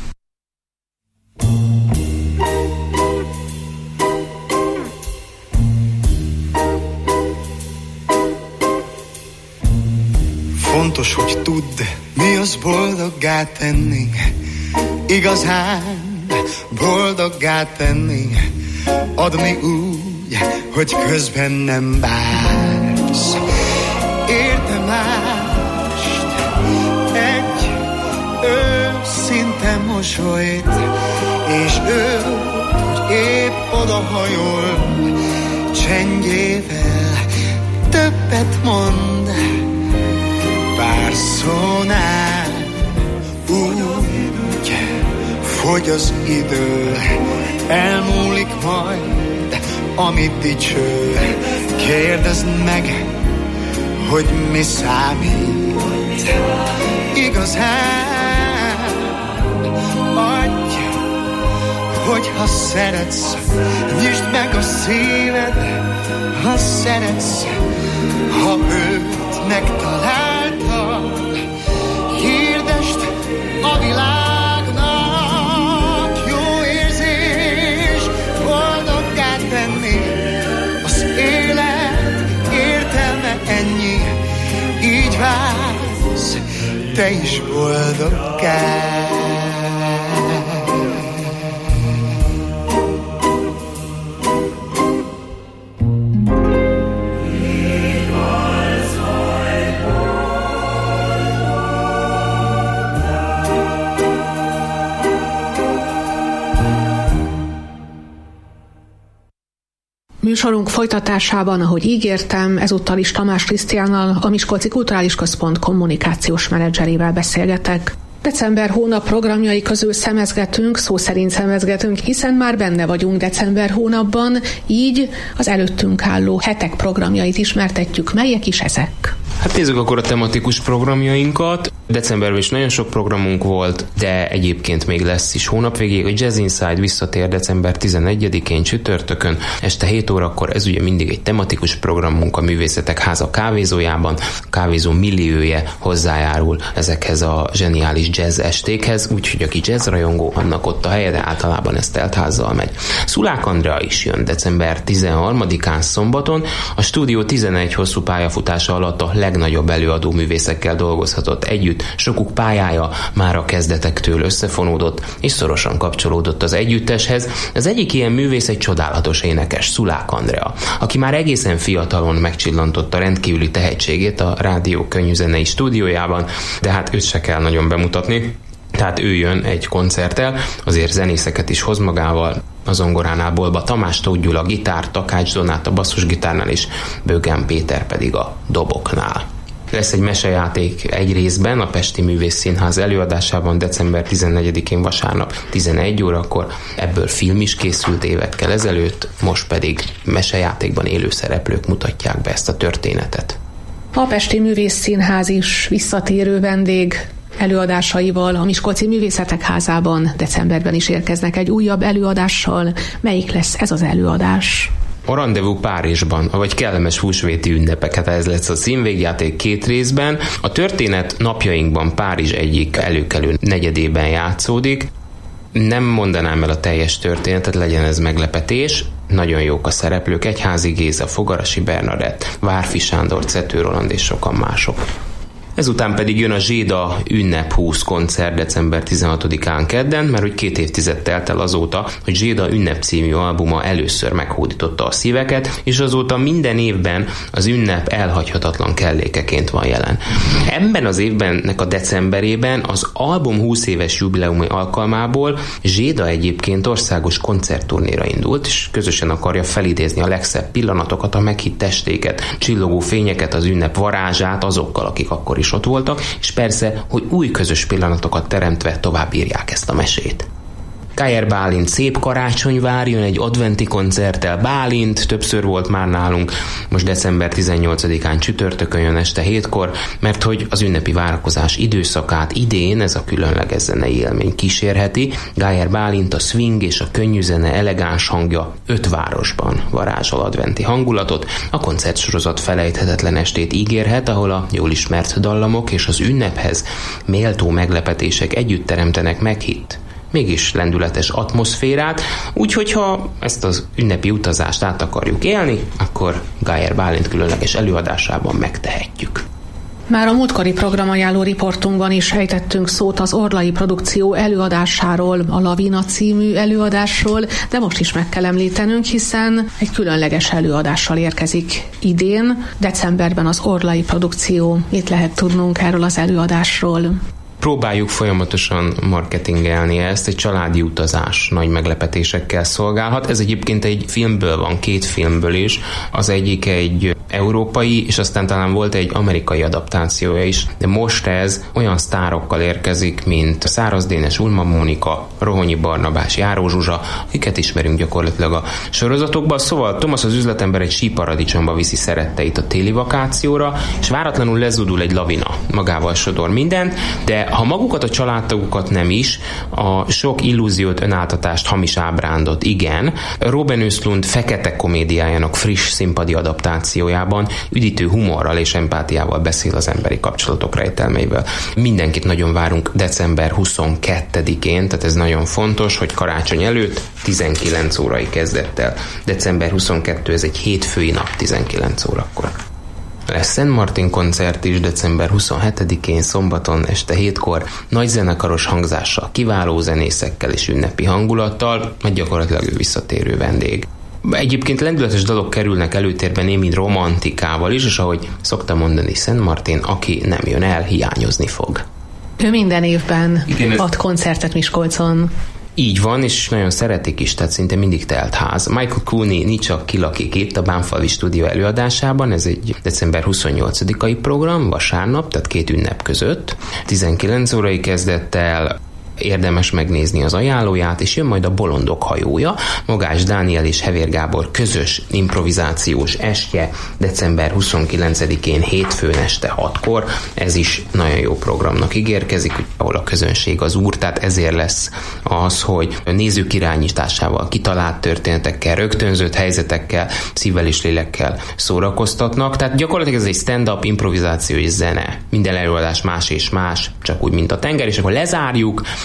Fontos, hogy tudd, mi az boldoggá tenni, igazán boldoggá tenni, adni úgy, hogy közben nem bánsz. Érte mást, egy őszinte mosolyt, és ő, hogy épp odahajol, csendjével többet mond, pár szónál úgy fogy az idő, elmúlik majd, amit dicső. Kérdezd meg, hogy mi számít igazán. Adj, hogyha szeretsz, nyisd meg a szíved, ha szeretsz. Ha őt megtaláltad, hirdesd a világ. Az élet értelme ennyi, így válsz te is boldoggá. Műsorunk folytatásában, ahogy ígértem, ezúttal is Tamás Krisztiánnal, a Miskolci Kulturális Központ kommunikációs menedzserével beszélgetek. December hónap programjai közül szemezgetünk, szó szerint szemezgetünk, hiszen már benne vagyunk december hónapban, így az előttünk álló hetek programjait ismertetjük. Melyek is ezek? Hát nézzük akkor a tematikus programjainkat. Decemberben is nagyon sok programunk volt, de egyébként még lesz is hónap végéig. A Jazz Inside visszatér december tizenegyedikén csütörtökön, este hét órakor. Ez ugye mindig egy tematikus programunk a Művészetek Háza kávézójában. A kávézó millióje hozzájárul ezekhez a zseniális jazz estékhez, úgyhogy aki jazz rajongó, annak ott a helye, de általában ez teltházzal megy. Szulák Andrea is jön december tizenharmadikán szombaton. A Stúdió tizenegy hosszú pályafutása alatt a legnagyobb előadó művészekkel dolgozhatott együtt. Sokuk pályája már a kezdetektől összefonódott, és szorosan kapcsolódott az együtteshez. Az egyik ilyen művész egy csodálatos énekes, Szulák Andrea, aki már egészen fiatalon megcsillantotta rendkívüli tehetségét a rádió könnyűzenei stúdiójában, de hát őt se kell nagyon bemutatni. Tehát ő jön egy koncerttel, azért zenészeket is hoz magával, a zongoránál Bolba Tamás, Tóth Gyula gitár, Takács Donát a basszusgitárnál és Bögen Péter pedig a doboknál. Lesz egy mesejáték egy részben a Pesti Művészszínház előadásában december tizennegyedikén vasárnap tizenegy órakor. Ebből film is készült évekkel ezelőtt, most pedig mesejátékban élő szereplők mutatják be ezt a történetet. A Pesti Művészszínház is visszatérő vendég. Előadásaival a Miskolci Művészetek Házában decemberben is érkeznek egy újabb előadással. Melyik lesz ez az előadás? A Rendezvú Párizsban, vagy Kellemes húsvéti ünnepeket, ez lesz a színvégjáték két részben. A történet napjainkban Párizs egyik előkelő negyedében játszódik. Nem mondanám el a teljes történetet, legyen ez meglepetés. Nagyon jók a szereplők, Egyházi Géza, Fogarasi Bernadett, Várfi Sándor, Cető Roland és sokan mások. Ezután pedig jön a Zséda Ünnep húsz koncert december tizenhatodikán kedden, mert hogy két évtized telt el azóta, hogy Zséda Ünnep című albuma először meghódította a szíveket, és azóta minden évben az ünnep elhagyhatatlan kellékeként van jelen. Ebben az évben, a decemberében az album húsz éves jubileumi alkalmából Zséda egyébként országos koncertturnéra indult, és közösen akarja felidézni a legszebb pillanatokat, a meghitt estéket, csillogó fényeket, az ünnep varázsát azokkal, akik akkor is ott voltak, és persze, hogy új közös pillanatokat teremtve tovább írják ezt a mesét. Kájer Bálint Szép karácsony vár, jön egy adventi koncerttel. Bálint többször volt már nálunk, most december tizennyolcadikán csütörtökön jön este hétkor, mert hogy az ünnepi várakozás időszakát idén ez a különleges zenei élmény kísérheti. Kájer Bálint a swing és a könnyű zene elegáns hangja öt városban varázsol adventi hangulatot. A koncertsorozat felejthetetlen estét ígérhet, ahol a jól ismert dallamok és az ünnephez méltó meglepetések együtt teremtenek meghitt, mégis lendületes atmoszférát, úgyhogy ha ezt az ünnepi utazást át akarjuk élni, akkor Kájer Bálint különleges előadásában megtehetjük. Már a múltkori programajánló riportunkban is ejtettünk szót az Orlai produkció előadásáról, a Lavina című előadásról, de most is meg kell említenünk, hiszen egy különleges előadással érkezik idén, decemberben az Orlai produkció. Mit lehet tudnunk erről az előadásról? Próbáljuk folyamatosan marketingelni ezt, egy családi utazás nagy meglepetésekkel szolgálhat. Ez egyébként egy filmből van, két filmből is. Az egyik egy európai, és aztán talán volt egy amerikai adaptációja is, de most ez olyan sztárokkal érkezik, mint Száraz Dénes, Ulma Mónika, Rohonyi Barnabás, Járó Zsuzsa, akiket ismerünk gyakorlatilag a sorozatokban. Szóval Thomas az üzletember egy síparadicsomba viszi szeretteit a téli vakációra, és váratlanul lezudul egy lavina, magával sodor mindent, de ha magukat a családtagokat nem is, a sok illúziót, önáltatást, hamis ábrándot igen, Robin Östlund fekete komédiájának friss színpadi adaptációjában üdítő humorral és empátiával beszél az emberi kapcsolatok rejtelmeivel. Mindenkit nagyon várunk december huszonkettedikén, tehát ez nagyon fontos, hogy karácsony előtt tizenkilenc órai kezdettel. december huszonkettő, ez egy hétfői nap tizenkilenc órakor. Lesz Szent Martin koncert is december huszonhetedikén szombaton este hétkor, nagy zenekaros hangzással, kiváló zenészekkel és ünnepi hangulattal, majd gyakorlatilag ő visszatérő vendég. Egyébként lendületes dalok kerülnek előtérben némi romantikával is, és ahogy szokta mondani Szent Martin, aki nem jön el, hiányozni fog. Ő minden évben Igen, ez... ad koncertet Miskolcon. Így van, és nagyon szeretik is, tehát szinte mindig telt ház. Michael Cooney Ni csak kilakik itt a Bánfalvi stúdió előadásában, ez egy december huszonnyolcadikai program, vasárnap, tehát két ünnep között, tizenkilenc órai kezdettel. Érdemes megnézni az ajánlóját, és jön majd a Bolondok hajója, Magás Dániel és Hevér Gábor közös improvizációs estje december huszonkilencedikén hétfőn este hatkor. Ez is nagyon jó programnak ígérkezik, ahol a közönség az úr, tehát ezért lesz az, hogy a nézők irányításával, kitalált történetekkel, rögtönzött helyzetekkel, szívvel és lélekkel szórakoztatnak. Tehát gyakorlatilag ez egy stand-up improvizáció és zene. Minden előadás más és más, csak úgy, mint a tenger, és akkor lezárjuk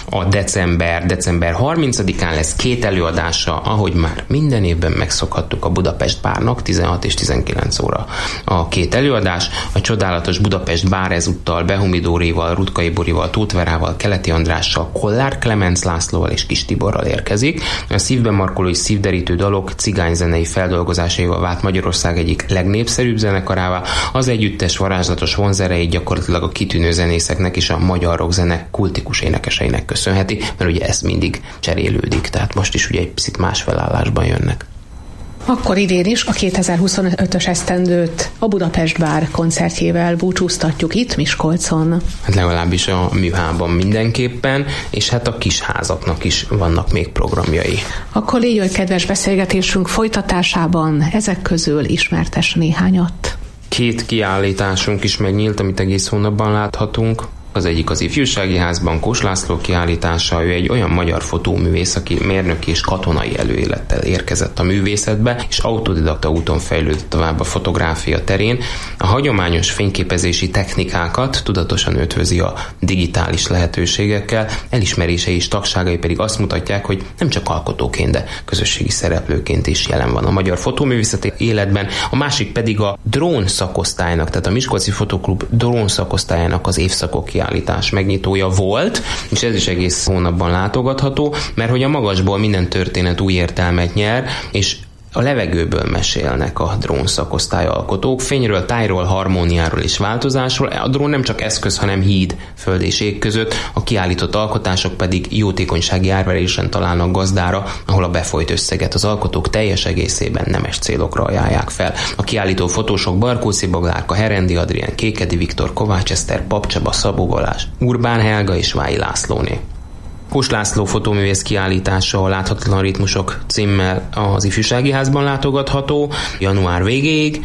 a december, december harmincadikán lesz két előadása, ahogy már minden évben megszokhattuk a Budapest Bárnak, tizenhat és tizenkilenc óra a két előadás. A csodálatos Budapest Bár ezúttal Behumi Dórival, Rutkai Borival, Tóth Verával, Keleti Andrással, Kollár Klemenc Lászlóval és Kis Tiborral érkezik. A szívben markoló és szívderítő dalok cigányzenei feldolgozásaival vált Magyarország egyik legnépszerűbb zenekarává, az együttes varázslatos vonzerejét gyakorlatilag a kitűnő zenészeknek és a magyar rockzene kultikus énekeseinek köszönheti, mert ugye ez mindig cserélődik, tehát most is ugye egy picit más felállásban jönnek. Akkor idén is a kétezer-huszonötös esztendőt a Budapest Bár koncertjével búcsúztatjuk itt Miskolcon. Hát legalábbis a műhában mindenképpen, és hát a kisházaknak is vannak még programjai. Akkor légy oly kedves, beszélgetésünk folytatásában ezek közül ismertes néhányat. Két kiállításunk is megnyílt, amit egész hónapban láthatunk. Az egyik az Ifjúsági Házban Kós László kiállítása, ő egy olyan magyar fotóművész, aki mérnöki és katonai előélettel érkezett a művészetbe, és autodidakta úton fejlődött tovább a fotográfia terén. A hagyományos fényképezési technikákat tudatosan ötvözi a digitális lehetőségekkel, elismerései és tagságai pedig azt mutatják, hogy nem csak alkotóként, de közösségi szereplőként is jelen van a magyar fotóművészeti életben. A másik pedig a drón szakosztálynak, tehát a Miskolci Fotoklub drón szakosztályának az évszakok kiállítás megnyitója volt, és ez is egész hónapban látogatható, mert hogy a magasból minden történet új értelmet nyer, és a levegőből mesélnek a drón szakosztály alkotók, fényről, tájról, harmóniáról és változásról. A drón nem csak eszköz, hanem híd föld és ég között, a kiállított alkotások pedig jótékonysági árverésen találnak gazdára, ahol a befolyt összeget az alkotók teljes egészében nemes célokra ajánlják fel. A kiállító fotósok Barkóczi Boglárka, Herendi Adrián, Kékedi Viktor, Kovács Eszter, Pap Csaba, Szabó Balázs, Urbán Helga és Vályi Lászlóné. Kós László fotóművész kiállítása a Láthatatlan ritmusok címmel az Ifjúsági Házban látogatható január végéig,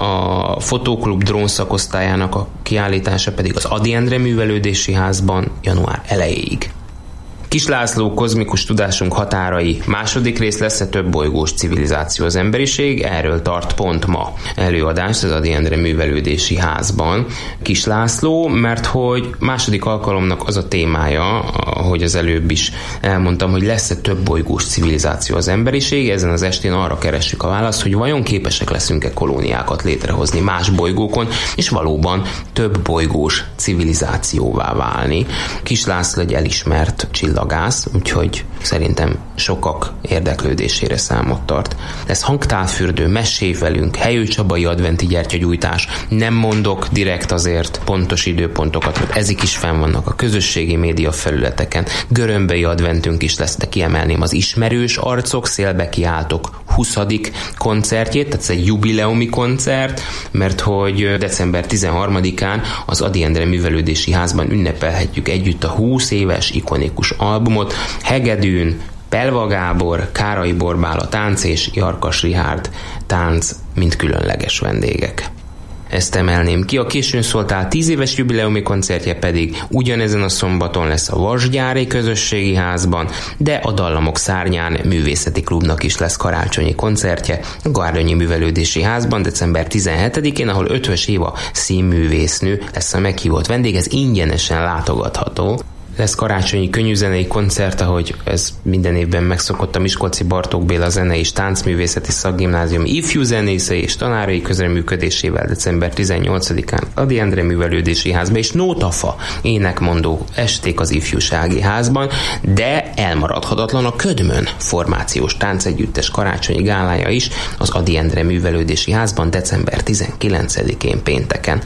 a Fotóklub drón szakosztályának a kiállítása pedig az Ady Endre Művelődési Házban január elejéig. Kis László kozmikus tudásunk határai második rész lesz-e több bolygós civilizáció az emberiség, erről tart pont ma előadást az Ady Endre Művelődési Házban Kis László, mert hogy második alkalomnak az a témája, ahogy az előbb is elmondtam, hogy lesz-e több bolygós civilizáció az emberiség. Ezen az estén arra keressük a választ, hogy vajon képesek leszünk-e kolóniákat létrehozni más bolygókon, és valóban több bolygós civilizációvá válni. Kis László egy elismert csillagász, úgyhogy szerintem sokak érdeklődésére számot tart. Lesz hangtávfürdő, mesélj velünk, Helyő Csabai adventi gyertyagyújtás. Nem mondok direkt azért pontos időpontokat, mert ezek is fenn vannak a közösségi média felületeken. Görömbei adventünk is lesz, de kiemelném az Ismerős arcok, szélbe kiáltok huszadik koncertjét, tehát ez egy jubileumi koncert, mert hogy december tizenharmadikán az Ady Endre Művelődési Házban ünnepelhetjük együtt a húsz éves ikonikus albumot. Hegedűn Pelva Gábor, Kárai Borbála tánc és Jarkas Rihárd tánc, mint különleges vendégek. Ezt emelném ki. A Későn szóltál tíz éves jubileumi koncertje pedig ugyanezen a szombaton lesz a Vasgyári Közösségi Házban, de a Dallamok Szárnyán Művészeti Klubnak is lesz karácsonyi koncertje a Gárdonyi Művelődési Házban december tizenhetedikén, ahol Ötvös Éva színművésznő lesz a meghívott vendég, ez ingyenesen látogatható. Lesz karácsonyi könnyűzenei koncert, ahogy ez minden évben megszokott a Miskolci Bartók Béla Zene és Táncművészeti Szakgimnázium ifjú zenészei és tanárai közreműködésével december tizennyolcadikán Ady Endre Művelődési Házban, és Nótafa énekmondó esték az Ifjúsági Házban, de elmaradhatatlan a Ködmön formációs táncegyüttes karácsonyi gálája is az Ady Endre Művelődési Házban december tizenkilencedikén pénteken.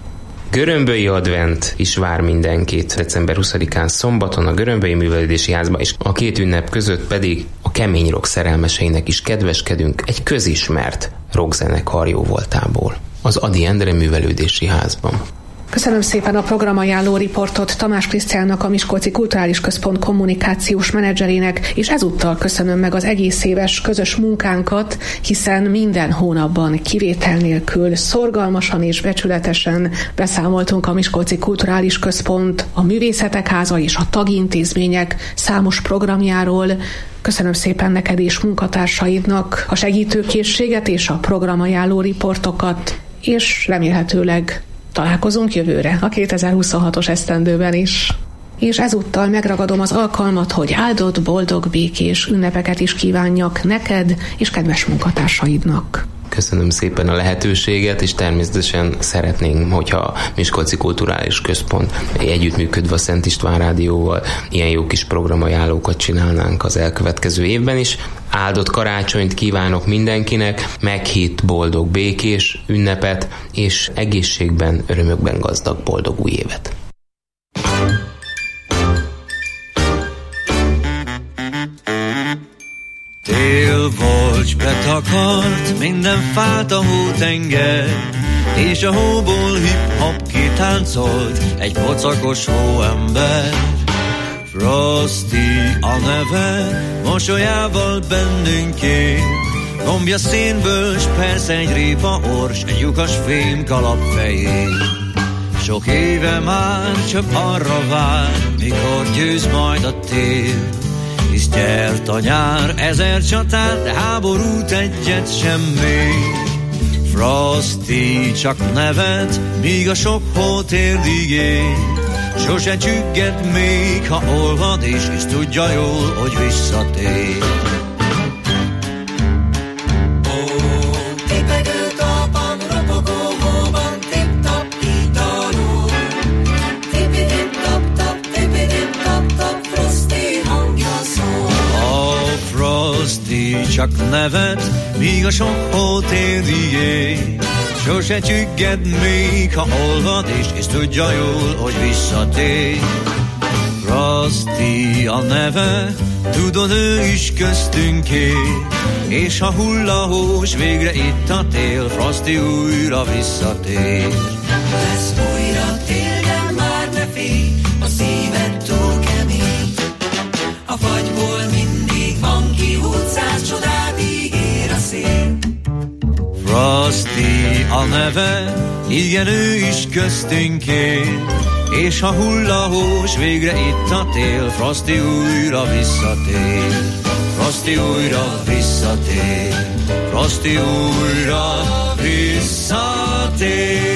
Görömböi advent is vár mindenkit december huszadikán szombaton a Görömböi Művelődési Házban, és a két ünnep között pedig a kemény rock szerelmeseinek is kedveskedünk egy közismert rockzenekar jóvoltából az Ady Endre Művelődési Házban. Köszönöm szépen a programajánló riportot Tamás Krisztiánnak, a Miskolci Kulturális Központ kommunikációs menedzserének, és ezúttal köszönöm meg az egész éves közös munkánkat, hiszen minden hónapban kivétel nélkül szorgalmasan és becsületesen beszámoltunk a Miskolci Kulturális Központ, a Művészetek Háza és a tagintézmények számos programjáról. Köszönöm szépen neked és munkatársaidnak a segítőkészséget és a programajánló riportokat, és remélhetőleg találkozunk jövőre, a kétezer-huszonhatos esztendőben is. És ezúttal megragadom az alkalmat, hogy áldott, boldog, békés ünnepeket is kívánjak neked és kedves munkatársaidnak. Köszönöm szépen a lehetőséget, és természetesen szeretnénk, hogyha a Miskolci Kulturális Központ együttműködve a Szent István Rádióval ilyen jó kis programajánlókat csinálnánk az elkövetkező évben is. Áldott karácsonyt kívánok mindenkinek, meghitt, boldog, békés ünnepet, és egészségben, örömökben gazdag, boldog új évet. Tél volt, betakart, minden fát a hótenger, és a hóból hip-hop kitáncolt egy pocakos hóember. Frosty a neve, mosolyával bennünk él, gombja szénből, s persze egy répa ors, egy lyukas fém kalap fején. Sok éve már csak arra vár, mikor győz majd a tél, hisz nyert a nyár ezer csatát, de háborút egyet sem még. Frosty csak nevet, míg a sok hó térdig él, sose csügged még, ha olvad, és, és tudja jól, hogy visszatér. Csak nevet, míg a sok hó térdig él, sose csügged még, ha olvad, és, és tudja jól, hogy visszatér. Frosty a neve, tudod, ő is köztünk él, és ha hullahós végre itt a tél, Frosty újra visszatér. Lesz újra tél, de már ne félj, a szíved túl kemény, a fagyból mindig van kihúgy, száz csodát ígér a szél. Frosty a neve, igen, ő is köztünk él, és ha hullahós végre itt a tél, Frosty újra visszatér. Frosty újra visszatér. Frosty újra visszatér.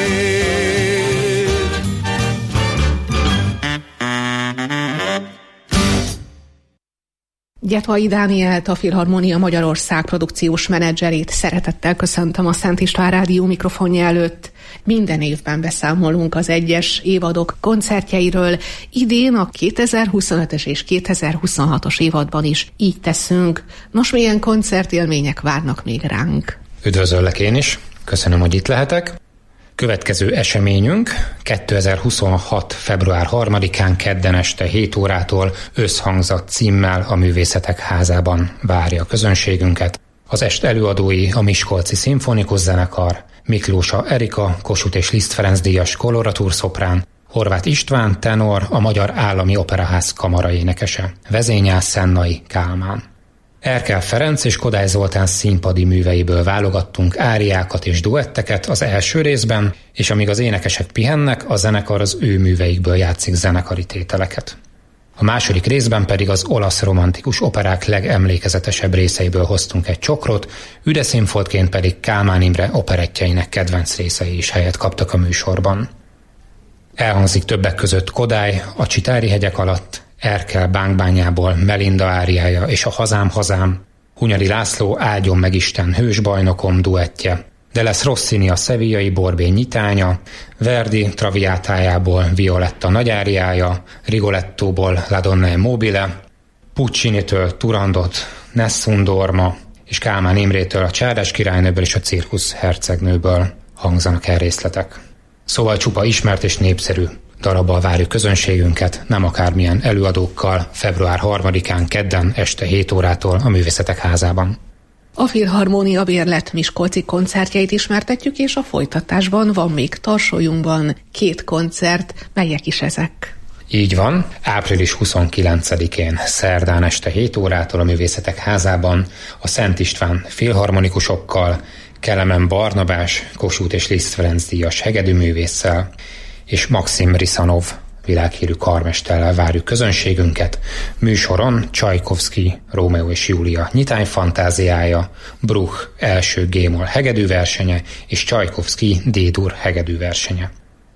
Gyetvai Dánielt, a Filharmonia Magyarország produkciós menedzserét szeretettel köszöntöm a Szent István Rádió mikrofonja előtt. Minden évben beszámolunk az egyes évadok koncertjeiről. Idén a kétezer-huszonötös és kétezer-huszonhatos évadban is így teszünk. Nos, milyen koncertélmények várnak még ránk? Üdvözöllek én is, köszönöm, hogy itt lehetek. Következő eseményünk kétezer-huszonhat. február harmadikán kedden este hét órától összhangzat címmel a Művészetek Házában várja a közönségünket. Az est előadói a Miskolci Szimfonikus Zenekar, Miklósa Erika, Kossuth és Liszt Ferenc díjas koloratúrszoprán, Horváth István tenor, a Magyar Állami Operaház kamaraénekese, vezényász Szennai Kálmán. Erkel Ferenc és Kodály Zoltán színpadi műveiből válogattunk áriákat és duetteket az első részben, és amíg az énekesek pihennek, a zenekar az ő műveikből játszik zenekari tételeket. A második részben pedig az olasz romantikus operák legemlékezetesebb részeiből hoztunk egy csokrot, üdeszínfoltként pedig Kálmán Imre operettjeinek kedvenc részei is helyet kaptak a műsorban. Elhangzik többek között Kodály a Csitári hegyek alatt, Erkel Bánkbányából Melinda áriája és a Hazám, hazám, Hunyadi László Áldjon meg Isten hősbajnokom duettje, de lesz Rossini a Sevillai Borbély nyitánya, Verdi Traviátájából Violetta nagyáriája, Rigolettóból La Donna e Mobile, Puccinitől Turandot, Nessun Dorma és Kálmán Imrétől a Csárdás királynőből és a Cirkusz hercegnőből hangzanak el részletek. Szóval csupa ismert és népszerű darabbal várjuk közönségünket, nem akármilyen előadókkal, február harmadikán kedden este hét órától a Művészetek Házában. A Filharmonia Bérlet miskolci koncertjeit ismertetjük, és a folytatásban van még Tarsolyunkban két koncert, melyek is ezek? Így van, április huszonkilencedikén szerdán este hét órától a Művészetek Házában a Szent István filharmonikusokkal, Kelemen Barnabás, Kossuth és Liszt Ferenc díjas hegedűművésszel és Maxim Risanov világhírű karmesterrel várjuk közönségünket. Műsoron Csajkovszky Rómeó és Júlia nyitányfantáziája, Bruch első G-moll hegedűversenye és Csajkovszky D-dur hegedűversenye.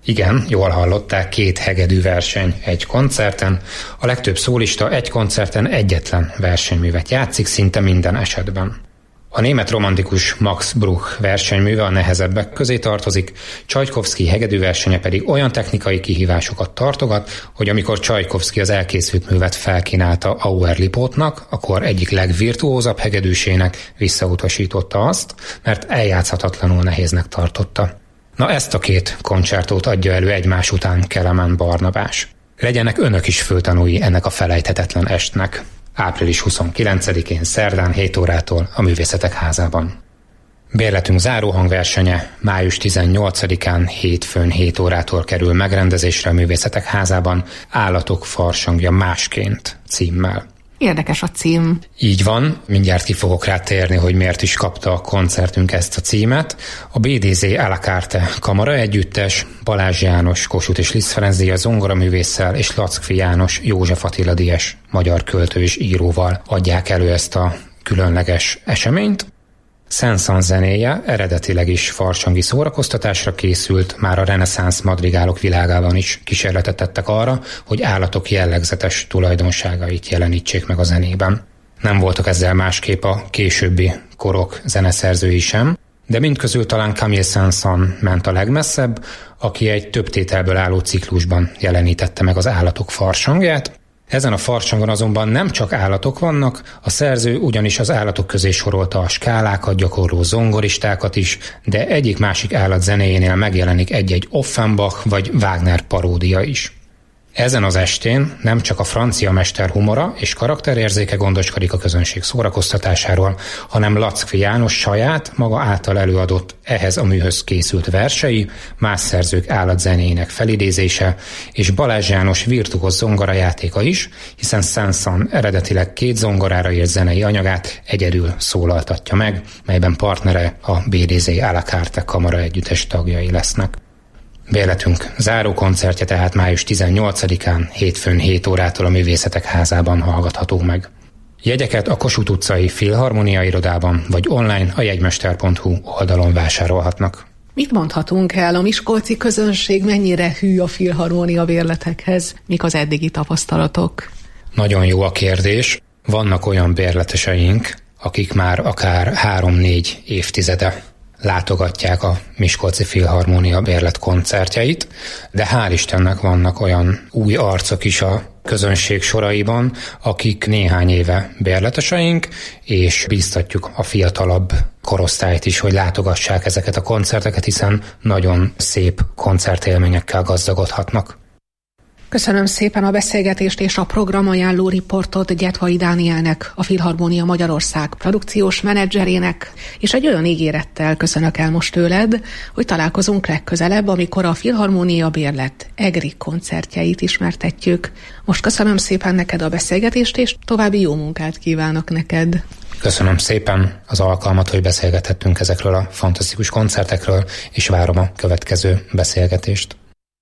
Igen, jól hallották, két hegedű verseny egy koncerten. A legtöbb szólista egy koncerten egyetlen versenyművet játszik szinte minden esetben. A német romantikus Max Bruch versenyműve a nehezebbek közé tartozik, Csajkovszky hegedűversenye pedig olyan technikai kihívásokat tartogat, hogy amikor Csajkovszky az elkészült művet felkínálta Auer Lipótnak, akkor egyik legvirtuózabb hegedűsének visszautasította azt, mert eljátszhatatlanul nehéznek tartotta. Na ezt a két koncertót adja elő egymás után Kelemen Barnabás. Legyenek önök is főtanúi ennek a felejthetetlen estnek. április huszonkilencedikén szerdán hét órától a Művészetek Házában. Bérletünk záróhangversenye május tizennyolcadikán hétfőn hét órától kerül megrendezésre a Művészetek Házában, Állatok farsangja másként címmel. Érdekes a cím. Így van, mindjárt ki fogok rá térni, hogy miért is kapta a koncertünk ezt a címet. A bé dé zé à la carte kamara együttes, Balázs János, Kossuth és Liszt Ferenc díjas zongoraművésszel és Lackfi János, József Attila díjas magyar költő és íróval adják elő ezt a különleges eseményt. Saint-Saëns zenéje eredetileg is farsangi szórakoztatásra készült, már a reneszánsz madrigálok világában is kísérletet tettek arra, hogy állatok jellegzetes tulajdonságait jelenítsék meg a zenében. Nem voltak ezzel másképp a későbbi korok zeneszerzői sem, de mindközül talán Camille Saint-Saëns ment a legmesszebb, aki egy több tételből álló ciklusban jelenítette meg az állatok farsangját. Ezen a farsangon azonban nem csak állatok vannak, a szerző ugyanis az állatok közé sorolta a skálákat gyakorló zongoristákat is, de egyik-másik állat zenéjénél megjelenik egy-egy Offenbach vagy Wagner paródia is. Ezen az estén nem csak a francia mester humora és karakterérzéke gondoskodik a közönség szórakoztatásáról, hanem Lackfi János saját, maga által előadott ehhez a műhöz készült versei, más szerzők állatzenéinek felidézése és Balázs János virtuóz zongorajátéka is, hiszen Saint-Saëns eredetileg két zongorára írt zenei anyagát egyedül szólaltatja meg, melyben partnere a bé dé zé à la carte kamara együttes tagjai lesznek. Bérletünk záró koncertje tehát május tizennyolcadikán hétfőn hét órától a Művészetek Házában hallgatható meg. Jegyeket a Kossuth utcai Filharmonia irodában vagy online a jegymester pont hu oldalon vásárolhatnak. Mit mondhatunk el, a miskolci közönség mennyire hű a Filharmonia bérletekhez? Mik az eddigi tapasztalatok? Nagyon jó a kérdés. Vannak olyan bérleteseink, akik már akár három-négy évtizede látogatják a Miskolci Filharmonia bérlet koncertjeit, de hál' Istennek vannak olyan új arcok is a közönség soraiban, akik néhány éve bérleteseink, és bíztatjuk a fiatalabb korosztályt is, hogy látogassák ezeket a koncerteket, hiszen nagyon szép koncertélményekkel gazdagodhatnak. Köszönöm szépen a beszélgetést és a programajánló riportot Gyetvai Dánielnek, a Filharmonia Magyarország produkciós menedzserének, és egy olyan ígérettel köszönök el most tőled, hogy találkozunk legközelebb, amikor a Filharmonia bérlet egri koncertjeit ismertetjük. Most köszönöm szépen neked a beszélgetést, és további jó munkát kívánok neked. Köszönöm szépen az alkalmat, hogy beszélgethettünk ezekről a fantasztikus koncertekről, és várom a következő beszélgetést.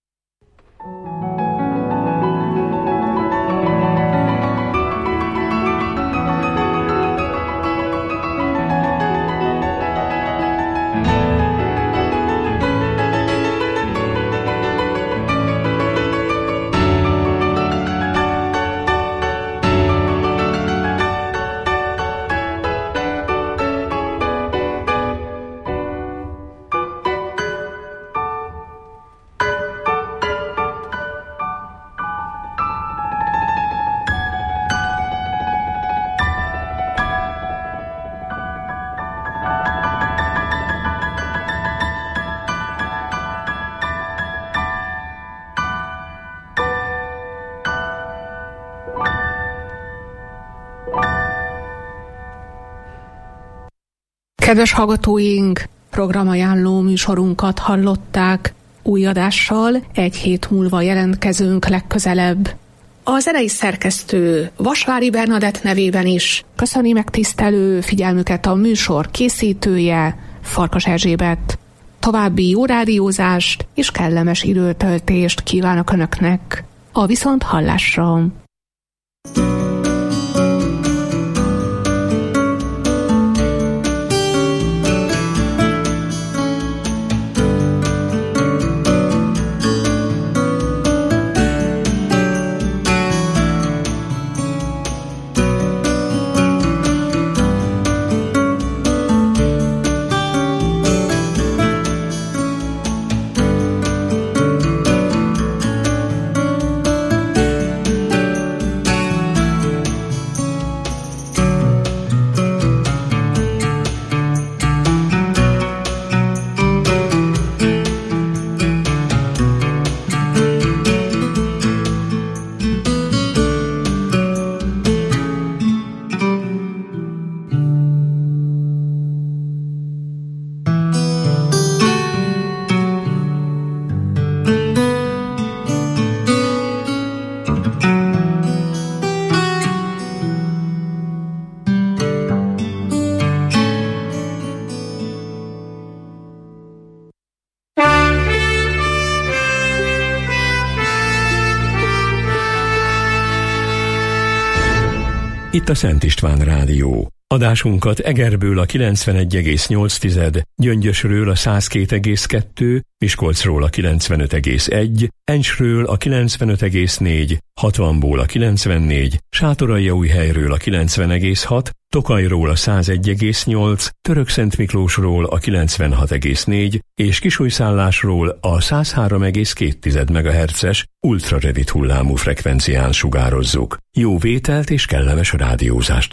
Kedves hallgatóink, programajánló műsorunkat hallották. Új adással egy hét múlva jelentkezünk legközelebb. A zenei szerkesztő Vasvári Bernadett nevében is köszöni megtisztelő figyelmüket a műsor készítője, Farkas Erzsébet. További jó rádiózást és kellemes időtöltést kívánok Önöknek. A viszonthallásra! itt a Szent István Rádió. Adásunkat Egerből a kilencvenegy egész nyolc, Gyöngyösről a száz két egész kettő, Miskolcról a kilencvenöt egész egy, Encsről a kilencvenöt egész négy, hatvanból a kilencvennégy, Sátoraljaújhelyről a kilencven egész hat, Tokajról a száz egy egész nyolc, Törökszentmiklósról a kilencvenhat egész négy és Kisújszállásról a száz három egész két megahertzes ultrarövid hullámú frekvencián sugározzuk. Jó vételt és kellemes rádiózást